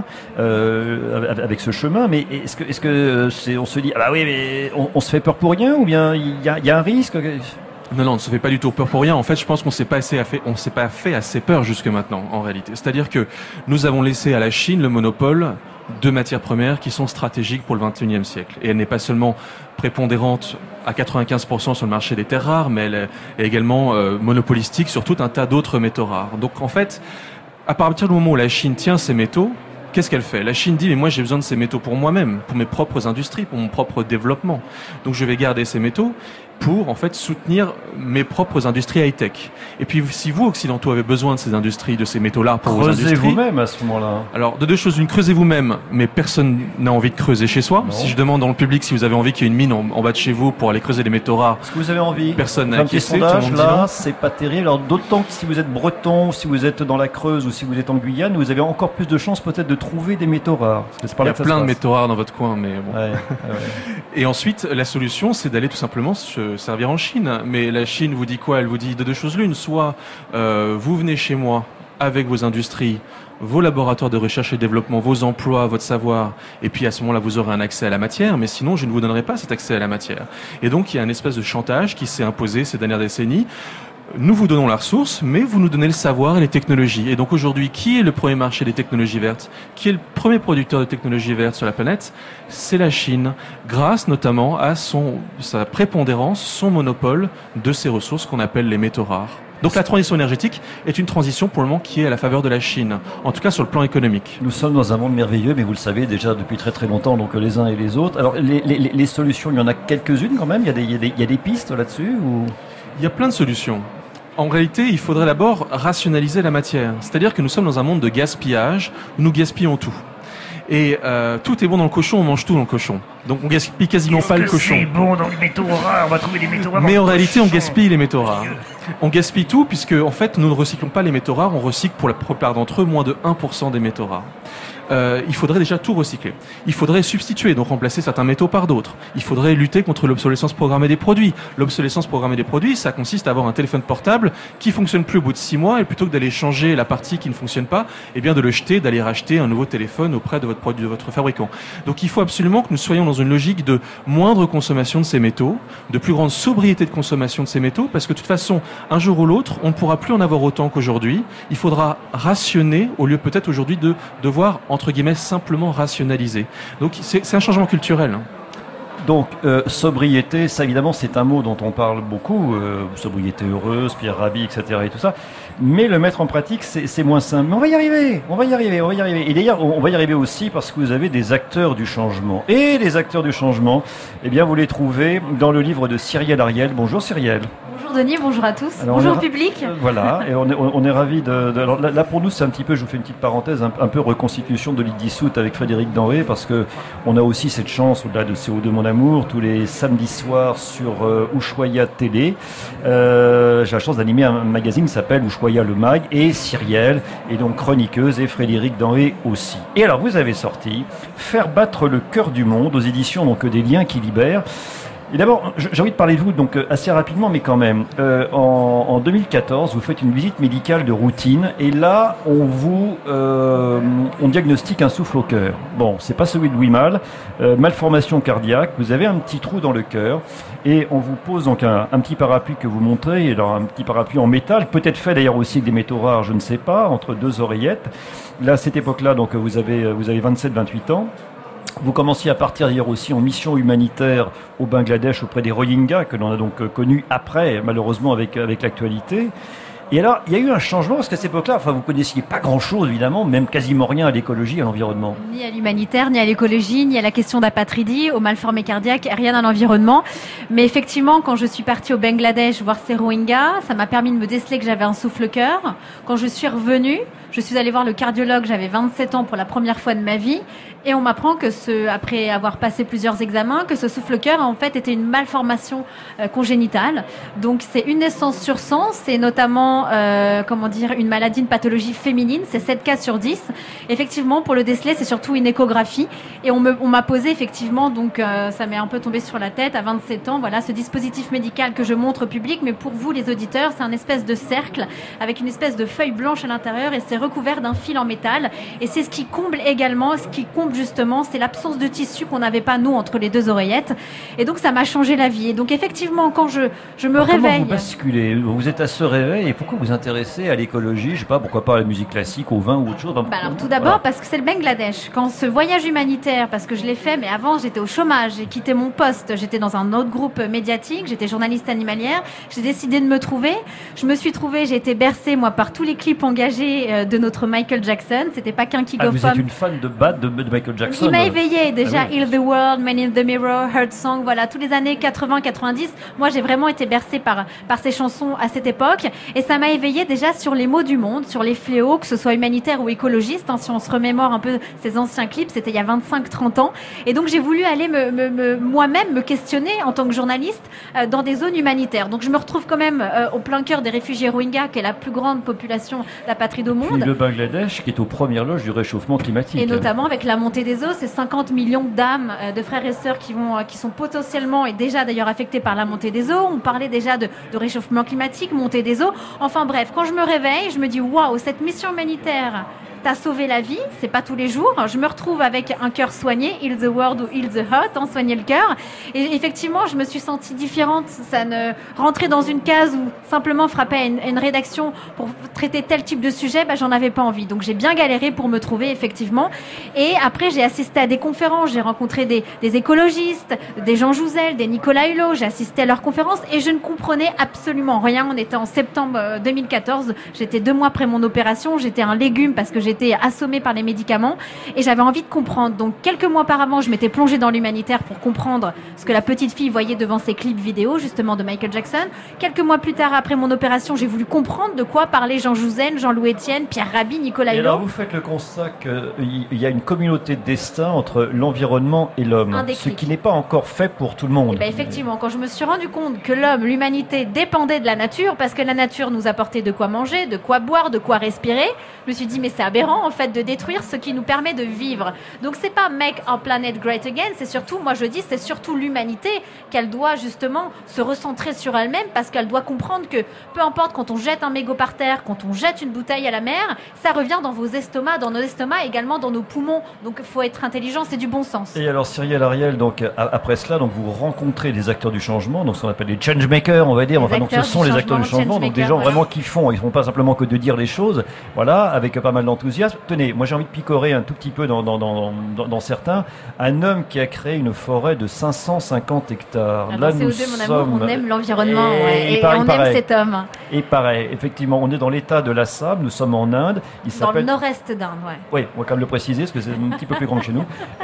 avec ce chemin. Mais est-ce que on se dit ah bah oui mais on se fait peur pour rien ou bien il y a un risque ? Non, on ne se fait pas du tout peur pour rien. En fait, je pense qu'on s'est pas fait assez peur jusque maintenant, en réalité. C'est-à-dire que nous avons laissé à la Chine le monopole de matières premières qui sont stratégiques pour le XXIe siècle. Et elle n'est pas seulement prépondérante à 95% sur le marché des terres rares, mais elle est également monopolistique sur tout un tas d'autres métaux rares. Donc, en fait, à partir du moment où la Chine tient ces métaux, qu'est-ce qu'elle fait ? La Chine dit, mais moi j'ai besoin de ces métaux pour moi-même, pour mes propres industries, pour mon propre développement. Donc je vais garder ces métaux pour en fait soutenir mes propres industries high-tech. Et puis si vous, occidentaux, avez besoin de ces industries, de ces métaux-là pour vos industries... Creusez vous-même à ce moment-là. Alors, de deux choses. Une, creusez vous-même, mais personne n'a envie de creuser chez soi. Non. Si je demande dans le public si vous avez envie qu'il y ait une mine en bas de chez vous pour aller creuser des métaux rares... Est-ce que vous avez envie ? Personne n'a acquiescé, tout le monde dit non. C'est pas terrible. Alors d'autant que si vous êtes breton, si vous êtes dans la Creuse ou si vous êtes en Guyane, vous avez encore plus de chances peut-être de trouver des métaux rares. Il y a plein de métaux rares dans votre coin, mais bon. Ouais. Et ensuite, la solution, c'est d'aller tout simplement se servir en Chine. Mais la Chine vous dit quoi ? Elle vous dit de deux choses l'une. Soit vous venez chez moi avec vos industries, vos laboratoires de recherche et développement, vos emplois, votre savoir, et puis à ce moment-là, vous aurez un accès à la matière, mais sinon, je ne vous donnerai pas cet accès à la matière. Et donc, il y a un espèce de chantage qui s'est imposé ces dernières décennies. Nous vous donnons la ressource, mais vous nous donnez le savoir et les technologies. Et donc aujourd'hui, qui est le premier marché des technologies vertes? Qui est le premier producteur de technologies vertes sur la planète? C'est la Chine, grâce notamment à sa prépondérance, son monopole de ces ressources qu'on appelle les métaux rares. Donc la transition énergétique est une transition pour le moment qui est à la faveur de la Chine, en tout cas sur le plan économique. Nous sommes dans un monde merveilleux, mais vous le savez déjà depuis très très longtemps, donc les uns et les autres. Alors les solutions, il y en a quelques-unes quand même, il y a des pistes là-dessus ou... Il y a plein de solutions. En réalité, il faudrait d'abord rationaliser la matière. C'est-à-dire que nous sommes dans un monde de gaspillage où nous gaspillons tout. Et tout est bon dans le cochon, on mange tout dans le cochon. Donc on gaspille quasiment pas le cochon. C'est bon dans les métaux rares, on va trouver des métaux rares. Mais en réalité, on gaspille les métaux rares. On gaspille tout puisque en fait, nous ne recyclons pas les métaux rares, on recycle pour la plupart d'entre eux moins de 1% des métaux rares. Il faudrait déjà tout recycler. Il faudrait substituer, donc remplacer certains métaux par d'autres. Il faudrait lutter contre l'obsolescence programmée des produits. L'obsolescence programmée des produits, ça consiste à avoir un téléphone portable qui fonctionne plus au bout de 6 mois et plutôt que d'aller changer la partie qui ne fonctionne pas, eh bien de le jeter, d'aller racheter un nouveau téléphone auprès de votre produit, de votre fabricant. Donc il faut absolument que nous soyons dans une logique de moindre consommation de ces métaux, de plus grande sobriété de consommation de ces métaux, parce que de toute façon, un jour ou l'autre, on ne pourra plus en avoir autant qu'aujourd'hui. Il faudra rationner au lieu peut-être aujourd'hui de devoir entre guillemets simplement rationaliser. Donc c'est un changement culturel. Donc sobriété, ça évidemment c'est un mot dont on parle beaucoup, sobriété heureuse, Pierre Rabhi, etc. et tout ça. Mais le mettre en pratique, c'est moins simple. Mais on va y arriver. Et d'ailleurs, on va y arriver aussi parce que vous avez des acteurs du changement. Et les acteurs du changement, eh bien vous les trouvez dans le livre de Cyrielle Ariel. Bonjour Cyrielle. Bonjour Denis, bonjour à tous. Alors, bonjour public. Voilà, et on est ravis alors là pour nous c'est un petit peu, je vous fais une petite parenthèse, un peu reconstitution de l'île dissoute avec Frédéric Denré, parce que on a aussi cette chance, au-delà de CO2 Mon Amour, tous les samedis soirs sur Ushuaïa Télé, j'ai la chance d'animer un magazine qui s'appelle Ushuaïa le Mag, et Cyrielle est donc chroniqueuse, et Frédéric Denré aussi. Et alors vous avez sorti Faire battre le cœur du monde aux éditions donc des Liens qui libèrent. Et d'abord, j'ai envie de parler de vous donc assez rapidement, mais quand même. En 2014, vous faites une visite médicale de routine, et là, on diagnostique un souffle au cœur. Bon, c'est pas celui de Louis Malle, malformation cardiaque. Vous avez un petit trou dans le cœur, et on vous pose donc un petit parapluie que vous montrez, alors un petit parapluie en métal, peut-être fait d'ailleurs aussi avec des métaux rares, je ne sais pas, entre deux oreillettes. Là, à cette époque-là, donc vous avez 27-28 ans. Vous commenciez à partir d'ailleurs aussi en mission humanitaire au Bangladesh auprès des Rohingyas, que l'on a donc connus après, malheureusement, avec l'actualité. Et alors, il y a eu un changement, parce qu'à cette époque-là, enfin, vous connaissiez pas grand-chose, évidemment, même quasiment rien à l'écologie, à l'environnement. Ni à l'humanitaire, ni à l'écologie, ni à la question d'apatridie, aux malformés cardiaques, rien à l'environnement. Mais effectivement, quand je suis partie au Bangladesh voir ces Rohingyas, ça m'a permis de me déceler que j'avais un souffle-cœur. Quand je suis revenue, je suis allée voir le cardiologue, j'avais 27 ans pour la première fois de ma vie, et on m'apprend que après avoir passé plusieurs examens, que ce souffle-cœur en fait était une malformation congénitale. Donc c'est une naissance sur 100, c'est notamment une maladie, une pathologie féminine, c'est 7 cas sur 10. Effectivement, pour le déceler, c'est surtout une échographie, et on m'a posé effectivement, donc ça m'est un peu tombé sur la tête à 27 ans, voilà ce dispositif médical que je montre au public, mais pour vous les auditeurs, c'est un espèce de cercle avec une espèce de feuille blanche à l'intérieur, et c'est recouvert d'un fil en métal, et c'est ce qui comble également, justement, c'est l'absence de tissu qu'on n'avait pas nous entre les deux oreillettes, et donc ça m'a changé la vie. Et donc effectivement, quand je me réveille... Comment vous basculez? Vous êtes à ce réveil, et pourquoi vous intéressez à l'écologie? Je sais pas, pourquoi pas à la musique classique, au vin ou autre chose? Alors tout d'abord, parce que c'est le Bangladesh. Quand ce voyage humanitaire, parce que je l'ai fait, mais avant j'étais au chômage, j'ai quitté mon poste, j'étais dans un autre groupe médiatique, j'étais journaliste animalière, j'ai décidé de me trouver. Je me suis trouvée, j'ai été bercée moi par tous les clips engagés de notre Michael Jackson. C'était pas qu'un King of Vous êtes une fan de Michael Jackson? Il m'a éveillée déjà. Heal the World, Man in the Mirror, Heart Song, voilà, tous les années 80-90. Moi, j'ai vraiment été bercée par ces chansons à cette époque, et ça m'a éveillée déjà sur les maux du monde, sur les fléaux, que ce soit humanitaire ou écologiste. Si on se remémore un peu ces anciens clips, c'était il y a 25-30 ans. Et donc, j'ai voulu aller moi-même me questionner en tant que journaliste dans des zones humanitaires. Donc, je me retrouve quand même au plein cœur des réfugiés Rohingyas, qui est la plus grande population d'apatrides au monde. Puis le Bangladesh, qui est aux premières loges du réchauffement climatique. Et notamment avec la montée des eaux, c'est 50 millions d'âmes, de frères et sœurs qui sont potentiellement et déjà d'ailleurs affectés par la montée des eaux. On parlait déjà de réchauffement climatique, montée des eaux. Enfin bref, quand je me réveille, je me dis waouh, cette mission humanitaire prête à sauver la vie. C'est pas tous les jours. Je me retrouve avec un cœur soigné, heal the world ou heal the heart, soigner le cœur. Et effectivement, je me suis sentie différente. Ça ne rentrer dans une case ou simplement frapper à une rédaction pour traiter tel type de sujet, j'en avais pas envie. Donc j'ai bien galéré pour me trouver effectivement. Et après, j'ai assisté à des conférences. J'ai rencontré des écologistes, des Jean Jouzel, des Nicolas Hulot. J'ai assisté à leurs conférences et je ne comprenais absolument rien. On était en septembre 2014. J'étais 2 mois après mon opération. J'étais un légume parce que j'étais assommée par les médicaments et j'avais envie de comprendre. Donc quelques mois auparavant, je m'étais plongée dans l'humanitaire pour comprendre ce que la petite fille voyait devant ses clips vidéo justement de Michael Jackson. Quelques mois plus tard, après mon opération, j'ai voulu comprendre de quoi parlaient Jean Jouzel, Jean-Louis Etienne, Pierre Rabhi, Nicolas Hulot. Et alors vous faites le constat qu'il y a une communauté de destin entre l'environnement et l'homme, ce qui n'est pas encore fait pour tout le monde. Et effectivement, quand je me suis rendu compte que l'homme, l'humanité dépendait de la nature, parce que la nature nous apportait de quoi manger, de quoi boire, de quoi respirer, je me suis dit mais c'est aberrant en fait de détruire ce qui nous permet de vivre. Donc c'est pas make our planet great again, c'est surtout, moi je dis, c'est surtout l'humanité qu'elle doit justement se recentrer sur elle-même, parce qu'elle doit comprendre que peu importe quand on jette un mégot par terre, quand on jette une bouteille à la mer, ça revient dans vos estomacs, dans nos estomacs, également dans nos poumons. Donc il faut être intelligent, c'est du bon sens. Et alors Cyrielle Ariel, donc après cela, donc vous rencontrez des acteurs du changement, donc ce qu'on appelle les changemakers, on va dire. Enfin, donc ce sont les acteurs du changement, donc des gens vraiment qui font. Ils ne font pas simplement que de dire les choses, voilà, avec pas mal d'enthousiasme. Tenez, moi j'ai envie de picorer un tout petit peu dans certains. Un homme qui a créé une forêt de 550 hectares. Là, nous sommes... on aime l'environnement et on aime cet homme. Et pareil, effectivement, on est dans l'état de l'Assam, nous sommes en Inde. Dans le nord-est d'Inde, Oui, on va quand même le préciser, parce que c'est un petit peu plus grand que chez nous.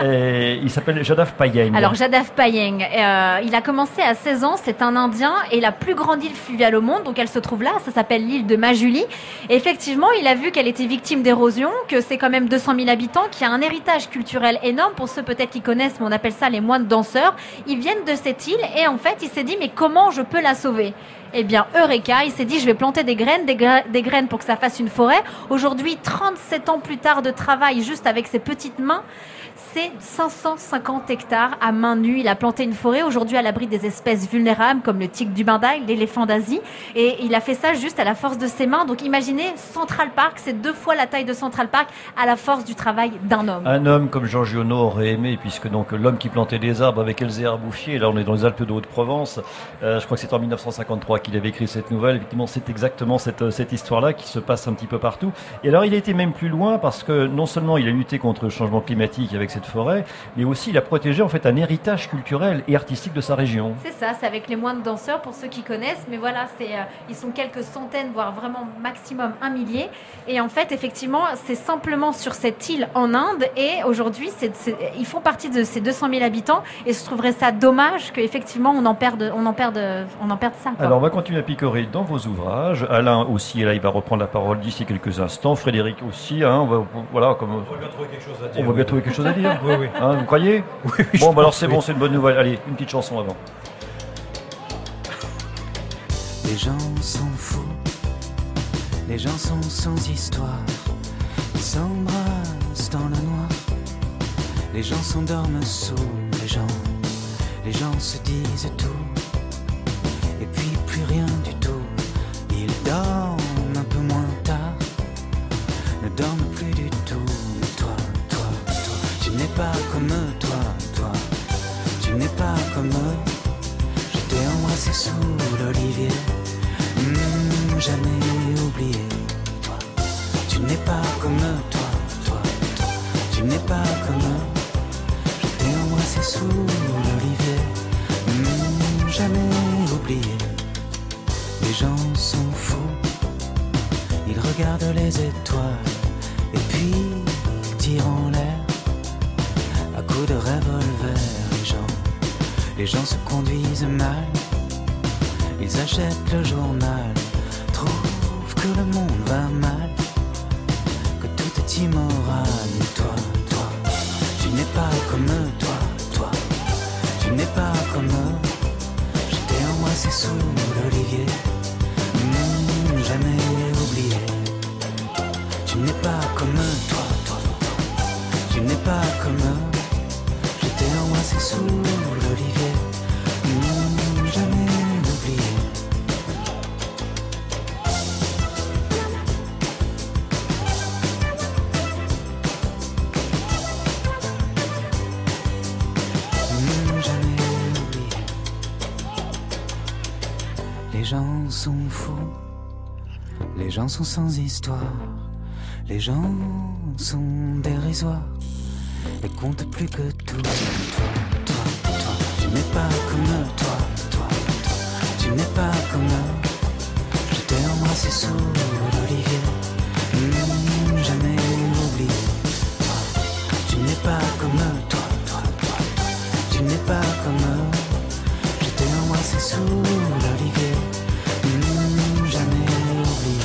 Et il s'appelle Jadav Payeng. Alors, Jadav Payeng, il a commencé à 16 ans, c'est un Indien, et la plus grande île fluviale au monde, donc elle se trouve là, ça s'appelle l'île de Majuli. Et effectivement, il a vu qu'elle était victime d'érosion, que c'est quand même 200 000 habitants, qu'il y a un héritage culturel énorme. Pour ceux peut-être qui connaissent, mais on appelle ça les moines danseurs. Ils viennent de cette île, et en fait, il s'est dit, mais comment je peux la sauver ? Eh bien, Eureka, il s'est dit, je vais planter des graines pour que ça fasse une forêt. Aujourd'hui, 37 ans plus tard de travail juste avec ses petites mains, c'est 550 hectares à main nue. Il a planté une forêt, aujourd'hui à l'abri des espèces vulnérables comme le tigre du Bengale, l'éléphant d'Asie. Et il a fait ça juste à la force de ses mains. Donc imaginez, Central Park, c'est 2 fois la taille de Central Park à la force du travail d'un homme. Un homme comme Jean Giono aurait aimé, puisque donc l'homme qui plantait des arbres avec Elzéar Bouffier, là on est dans les Alpes de Haute-Provence, je crois que c'est en 1953 qu'il avait écrit cette nouvelle. Effectivement, c'est exactement cette histoire-là qui se passe un petit peu partout. Et alors il a été même plus loin, parce que non seulement il a lutté contre le changement climatique avec cette forêt, mais aussi il a protégé en fait un héritage culturel et artistique de sa région. C'est ça, c'est avec les moines danseurs pour ceux qui connaissent, mais voilà, ils sont quelques centaines, voire vraiment maximum 1 millier. Et en fait, effectivement, c'est simplement sur cette île en Inde, et aujourd'hui, ils font partie de ces 200 000 habitants, et je trouverais ça dommage qu'effectivement on en perde ça. Quoi. Alors on va continuer à picorer dans vos ouvrages. Alain aussi, et là il va reprendre la parole d'ici quelques instants. Frédéric aussi, hein, on va bien trouver quelque chose à dire. On va bien trouver quelque chose à dire. Oui. Hein, vous croyez? Oui. Bon, alors c'est bon, c'est une bonne nouvelle. Allez, une petite chanson avant. Les gens sont fous, les gens sont sans histoire, ils s'embrassent dans le noir, les gens s'endorment sous les gens se disent tout, et puis plus rien du tout, ils dorment un peu moins tard, ne dorment plus du tout, mais toi, tu n'es pas comme eux, toi, tu n'es pas comme eux, je t'ai embrassé sous l'olivier, jamais oublié, toi, tu n'es pas comme eux, toi, tu n'es pas comme eux, je t'ai embrassé sous l'olivier, jamais oublié, les gens sont fous, ils regardent les étoiles, et puis tirent en l'air, à coups de revolver, les gens se conduisent mal, ils achètent le journal, trouvent que le monde va mal, que tout est immoral. Mais toi, tu n'es pas comme eux, toi, tu n'es pas comme eux. Je t'ai embrassé sous l'olivier, jamais oublié. Tu n'es pas comme eux, toi, tu n'es pas comme eux. Je t'ai embrassé sous l'olivier, jamais oublié. sont fous, les gens sont sans histoire, les gens sont dérisoires et comptent plus que tout. Toi, tu n'es pas comme eux, toi, tu n'es pas comme eux. Je t'ai embrassé sous l'olivier, jamais oublié. Toi, tu n'es pas comme eux, toi, tu n'es pas comme eux. Je t'ai embrassé sous l'olivier, jamais oublié.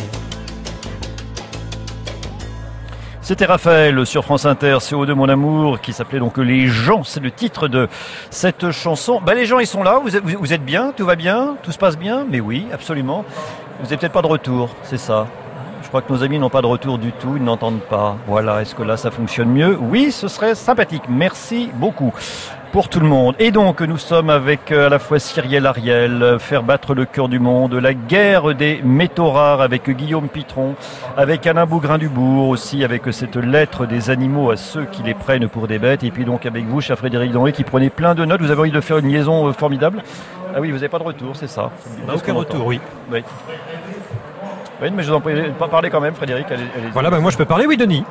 C'était Raphaël sur France Inter, CO2 Mon Amour, qui s'appelait donc Les gens, c'est le titre de cette chanson. Les gens ils sont là, vous êtes bien, tout va bien, tout se passe bien? Mais oui, absolument. Vous n'avez peut-être pas de retour, c'est ça. Je crois que nos amis n'ont pas de retour du tout, ils n'entendent pas. Voilà, est-ce que là ça fonctionne mieux? Oui, ce serait sympathique. Merci beaucoup pour tout le monde. Et donc nous sommes avec à la fois Cyrielle Ariel, Faire battre le cœur du monde, La guerre des métaux rares avec Guillaume Pitron, avec Alain Bougrain-Dubourg aussi, avec cette lettre des animaux à ceux qui les prennent pour des bêtes. Et puis donc avec vous, cher Frédéric Denry, qui prenez plein de notes. Vous avez envie de faire une liaison formidable? Ah oui, vous n'avez pas de retour, c'est ça? Aucun retour, oui. Oui, mais je vous en prie, pas parler quand même, Frédéric. Allez. Voilà, moi je peux parler, oui, Denis.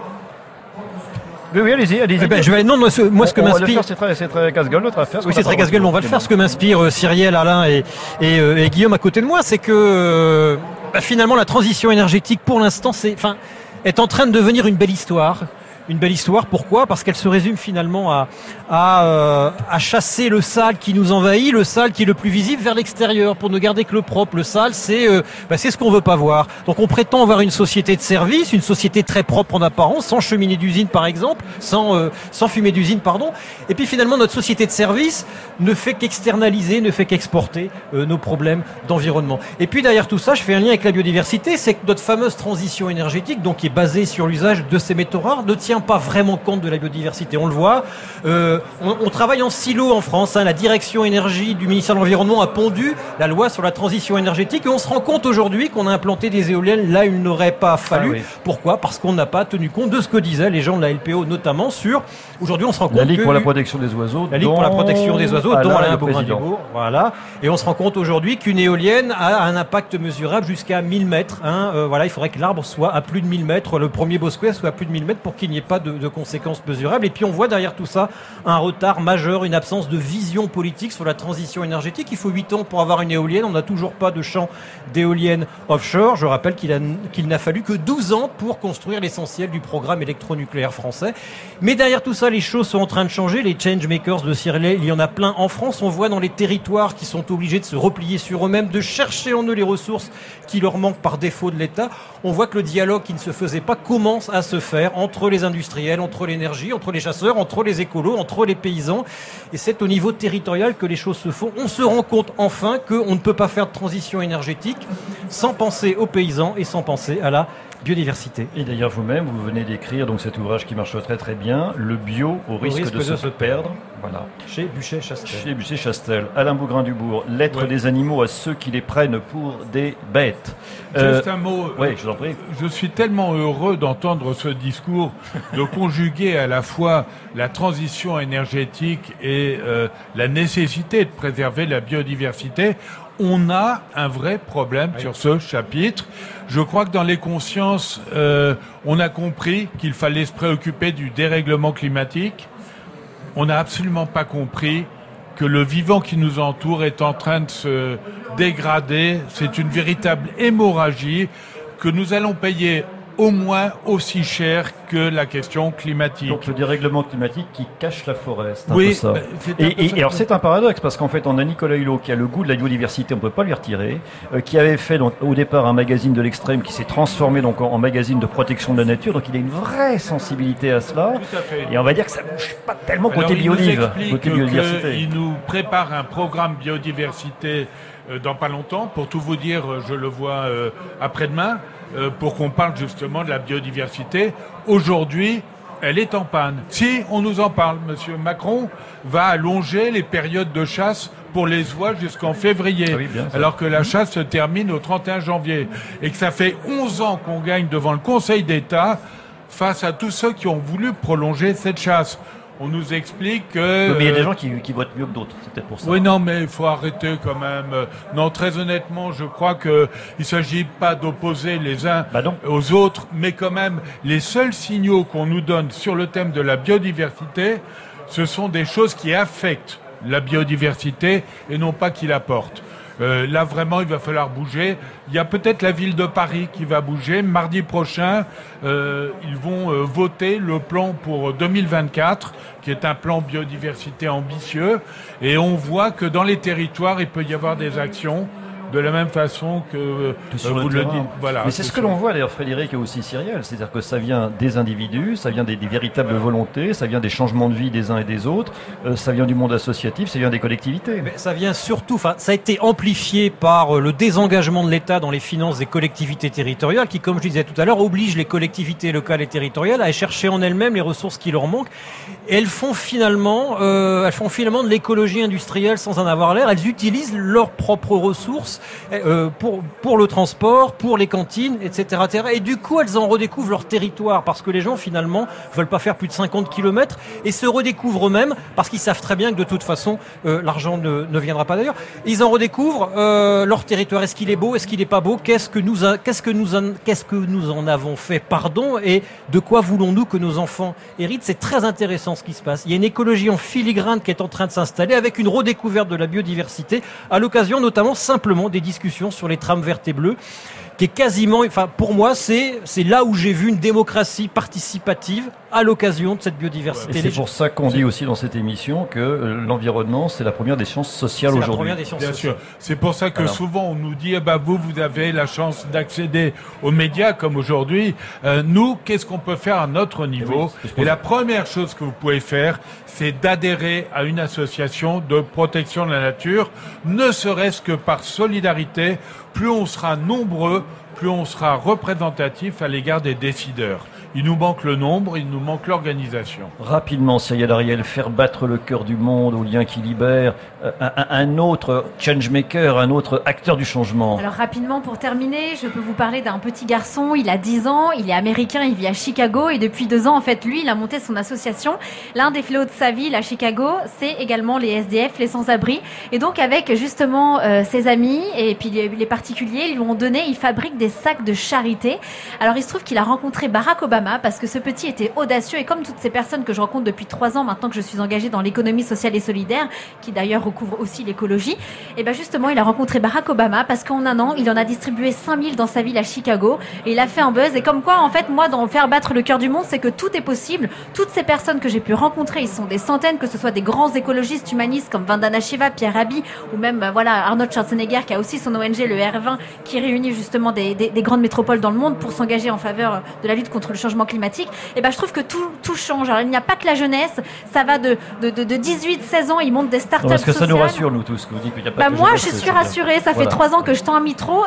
Oui, allez-y. Je vais non, moi ce que m'inspire. C'est très casse-gueule notre affaire. Oui, c'est très casse-gueule, mais on va le faire. Ce que m'inspire Cyrielle, Alain et Guillaume à côté de moi, c'est que finalement la transition énergétique, pour l'instant, est en train de devenir une belle histoire. Une belle histoire, pourquoi? Parce qu'elle se résume finalement à chasser le sale qui nous envahit, le sale qui est le plus visible vers l'extérieur, pour ne garder que le propre. Le sale, c'est ce qu'on veut pas voir. Donc on prétend avoir une société de service, une société très propre en apparence, sans cheminée d'usine par exemple, sans fumée d'usine, pardon. Et puis finalement notre société de service ne fait qu'externaliser, ne fait qu'exporter nos problèmes d'environnement. Et puis derrière tout ça, je fais un lien avec la biodiversité, c'est que notre fameuse transition énergétique, donc qui est basée sur l'usage de ces métaux rares, ne tient pas vraiment compte de la biodiversité. On le voit. On travaille en silo en France. La direction énergie du ministère de l'Environnement a pondu la loi sur la transition énergétique et on se rend compte aujourd'hui qu'on a implanté des éoliennes là où il n'aurait pas fallu. Ah oui. Pourquoi? Parce qu'on n'a pas tenu compte de ce que disaient les gens de la LPO notamment sur... Aujourd'hui, on se rend compte la Ligue pour la protection des oiseaux. La Ligue pour la protection des oiseaux, dont Alain Bougrain-Dubourg. Voilà. Et on se rend compte aujourd'hui qu'une éolienne a un impact mesurable jusqu'à 1000 mètres. Il faudrait que l'arbre soit à plus de 1000 mètres, le premier bosquet soit à plus de 1000 mètres pour qu'il n'y ait pas de conséquences mesurables. Et puis on voit derrière tout ça un retard majeur, une absence de vision politique sur la transition énergétique. Il faut 8 ans pour avoir une éolienne. On n'a toujours pas de champ d'éoliennes offshore. Je rappelle qu'il n'a fallu que 12 ans pour construire l'essentiel du programme électronucléaire français. Mais derrière tout ça, les choses sont en train de changer. Les changemakers de Cyrielle, il y en a plein en France. On voit dans les territoires qui sont obligés de se replier sur eux-mêmes, de chercher en eux les ressources qui leur manquent par défaut de l'État. On voit que le dialogue qui ne se faisait pas commence à se faire entre les industriels, entre l'énergie, entre les chasseurs, entre les écolos, entre les paysans. Et c'est au niveau territorial que les choses se font. On se rend compte enfin qu'on ne peut pas faire de transition énergétique sans penser aux paysans et sans penser à la biodiversité. Et d'ailleurs vous-même, vous venez d'écrire donc cet ouvrage qui marche très très bien, Le bio au risque de se perdre. Voilà. Chez Buchet-Chastel. Alain Bougrain-Dubourg, Lettre des animaux à ceux qui les prennent pour des bêtes. Juste un mot. Oui, je vous en prie. Je suis tellement heureux d'entendre ce discours, de conjuguer à la fois la transition énergétique et la nécessité de préserver la biodiversité. On a un vrai problème sur ce chapitre. Je crois que dans les consciences, on a compris qu'il fallait se préoccuper du dérèglement climatique. On n'a absolument pas compris que le vivant qui nous entoure est en train de se dégrader. C'est une véritable hémorragie que nous allons payer au moins aussi cher que la question climatique. Donc le dérèglement climatique qui cache la forêt, c'est un peu ça. Et alors c'est un paradoxe parce qu'en fait on a Nicolas Hulot qui a le goût de la biodiversité, on peut pas lui retirer, qui avait fait donc au départ un magazine de l'extrême qui s'est transformé donc en magazine de protection de la nature, donc il a une vraie sensibilité à cela. Tout à fait. Et on va dire que ça bouge pas tellement côté biodiversité. Il nous prépare un programme biodiversité dans pas longtemps. Pour tout vous dire, je le vois après-demain. Pour qu'on parle justement de la biodiversité. Aujourd'hui, elle est en panne. Si on nous en parle, Monsieur Macron va allonger les périodes de chasse pour les oies jusqu'en février, alors que la chasse se termine au 31 janvier. Et que ça fait 11 ans qu'on gagne devant le Conseil d'État face à tous ceux qui ont voulu prolonger cette chasse. on nous explique que... Mais il y a des gens qui votent mieux que d'autres, c'est peut-être pour ça. Oui, non, mais il faut arrêter quand même. Non, très honnêtement, je crois que il s'agit pas d'opposer les uns aux autres, mais quand même, les seuls signaux qu'on nous donne sur le thème de la biodiversité, ce sont des choses qui affectent la biodiversité et non pas qui l'apportent. Là, vraiment, il va falloir bouger. Il y a peut-être la ville de Paris qui va bouger. Mardi prochain, ils vont voter le plan pour 2024, qui est un plan biodiversité ambitieux. Et on voit que dans les territoires, il peut y avoir des actions. De la même façon que vous le dites. Voilà, mais c'est ce que l'on voit d'ailleurs, Frédéric, et aussi Cyrielle. C'est-à-dire que ça vient des individus, ça vient des véritables volontés, ça vient des changements de vie des uns et des autres, ça vient du monde associatif, ça vient des collectivités. Mais ça vient surtout, ça a été amplifié par le désengagement de l'État dans les finances des collectivités territoriales qui, comme je disais tout à l'heure, oblige les collectivités locales et territoriales à chercher en elles-mêmes les ressources qui leur manquent. Et elles font finalement de l'écologie industrielle sans en avoir l'air. Elles utilisent leurs propres ressources pour le transport, pour les cantines, etc., etc. Et du coup, elles en redécouvrent leur territoire parce que les gens, finalement, veulent pas faire plus de 50 kilomètres et se redécouvrent eux-mêmes parce qu'ils savent très bien que de toute façon, l'argent ne viendra pas d'ailleurs. Ils en redécouvrent leur territoire. Est-ce qu'il est beau? Est-ce qu'il est pas beau? Qu'est-ce que nous en avons fait? Pardon. Et de quoi voulons-nous que nos enfants héritent? C'est très intéressant ce qui se passe. Il y a une écologie en filigrane qui est en train de s'installer avec une redécouverte de la biodiversité à l'occasion notamment simplement des discussions sur les trames vertes et bleues qui est quasiment, pour moi, c'est là où j'ai vu une démocratie participative à l'occasion de cette biodiversité. Et c'est pour ça qu'on dit aussi dans cette émission que l'environnement, c'est la première des sciences sociales aujourd'hui. C'est la première des sciences sociales. Bien sûr. C'est pour ça que souvent on nous dit, vous avez la chance d'accéder aux médias comme aujourd'hui. Nous, qu'est-ce qu'on peut faire à notre niveau? Et la première chose que vous pouvez faire, c'est d'adhérer à une association de protection de la nature, ne serait-ce que par solidarité. Plus on sera nombreux, plus on sera représentatif à l'égard des décideurs. Il nous manque le nombre, il nous manque l'organisation. Rapidement, Cyrielle Ariel, faire battre le cœur du monde au lien qui libère, un autre changemaker, un autre acteur du changement. Alors rapidement, pour terminer, je peux vous parler d'un petit garçon, il a 10 ans, il est américain, il vit à Chicago et depuis 2 ans, en fait, lui, il a monté son association. L'un des fléaux de sa ville à Chicago, c'est également les SDF, les sans-abri. Et donc avec justement ses amis et puis les particuliers, ils lui ont donné, il fabrique des sacs de charité. Alors il se trouve qu'il a rencontré Barack Obama parce que ce petit était audacieux et comme toutes ces personnes que je rencontre depuis 3 ans maintenant que je suis engagée dans l'économie sociale et solidaire, qui d'ailleurs recouvre aussi l'écologie, et ben justement il a rencontré Barack Obama parce qu'en 1 an il en a distribué 5000 dans sa ville à Chicago et il a fait un buzz. Et comme quoi en fait moi dans faire battre le cœur du monde, c'est que tout est possible. Toutes ces personnes que j'ai pu rencontrer, ils sont des centaines, que ce soit des grands écologistes humanistes comme Vandana Shiva, Pierre Rabhi ou même Arnold Schwarzenegger qui a aussi son ONG le R20 qui réunit justement des grandes métropoles dans le monde pour s'engager en faveur de la lutte contre le changement climatique. Et ben je trouve que tout change. Alors il n'y a pas que la jeunesse, ça va de 18-16 ans, ils montent des startups sociales. Parce que ça nous rassure nous tous, que vous dites qu'il n'y a pas que moi je suis rassurée, ça fait 3 ans que je tends un micro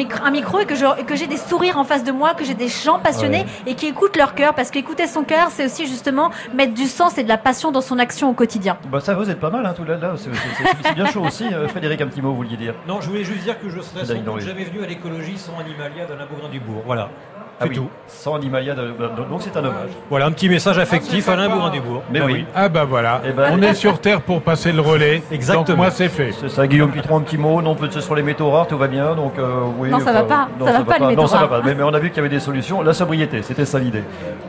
et que j'ai des sourires en face de moi, que j'ai des gens passionnés et qui écoutent leur cœur, parce qu'écouter son cœur, c'est aussi justement mettre du sens et de la passion dans son action au quotidien. Ça vous êtes pas mal tout là, c'est bien chaud aussi. Frédéric, un petit mot, vous vouliez dire? Non, je voulais juste dire que je serais sans doute jamais venu à l'écologie sans Animalia d'Alain Bougrain-Dubourg. Voilà. Tout. Sans Animalia, donc c'est un hommage. Voilà, un petit message affectif à Alain Bougrain-Dubourg. Mais oui. Voilà. On est sur Terre pour passer le relais. Exactement. Donc moi c'est fait. C'est ça, Guillaume Pitron, un petit mot. Non, peut-être sur les métaux rares, tout va bien. Donc oui. Non, ça va pas. Ça va pas les métaux rares. Non, ça va pas. Mais on a vu qu'il y avait des solutions. La sobriété, c'était ça l'idée.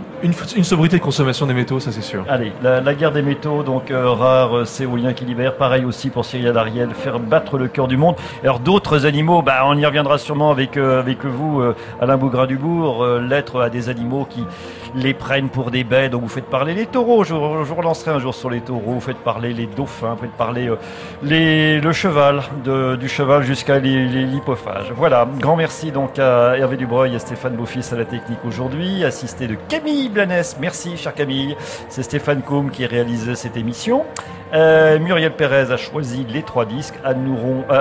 Une sobriété de consommation des métaux, ça c'est sûr. Allez, la guerre des métaux, donc rares, c'est au lien qui libère. Pareil aussi pour Cyrielle Ariel, faire battre le cœur du monde. Alors d'autres animaux, on y reviendra sûrement avec vous, Alain Bougrain-Dubourg. L'être à des animaux qui les prennent pour des bêtes. Donc vous faites parler les taureaux. Je relancerai un jour sur les taureaux. Vous faites parler les dauphins, vous faites parler le cheval, du cheval jusqu'à l'hypophage. Voilà, grand merci donc à Hervé Dubreuil et à Stéphane Beaufils à la technique aujourd'hui, assisté de Camille Blanes. Merci, cher Camille. C'est Stéphane Combe qui réalisait cette émission. Muriel Pérez a choisi les 3 disques. Anne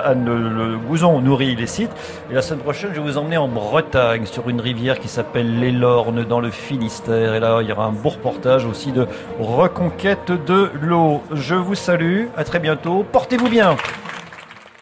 Le Gouzon nourrit les sites. Et la semaine prochaine, je vais vous emmener en Bretagne, sur une rivière qui s'appelle les Lornes, dans le Finistère. Et là, il y aura un beau reportage aussi de reconquête de l'eau. Je vous salue. À très bientôt. Portez-vous bien.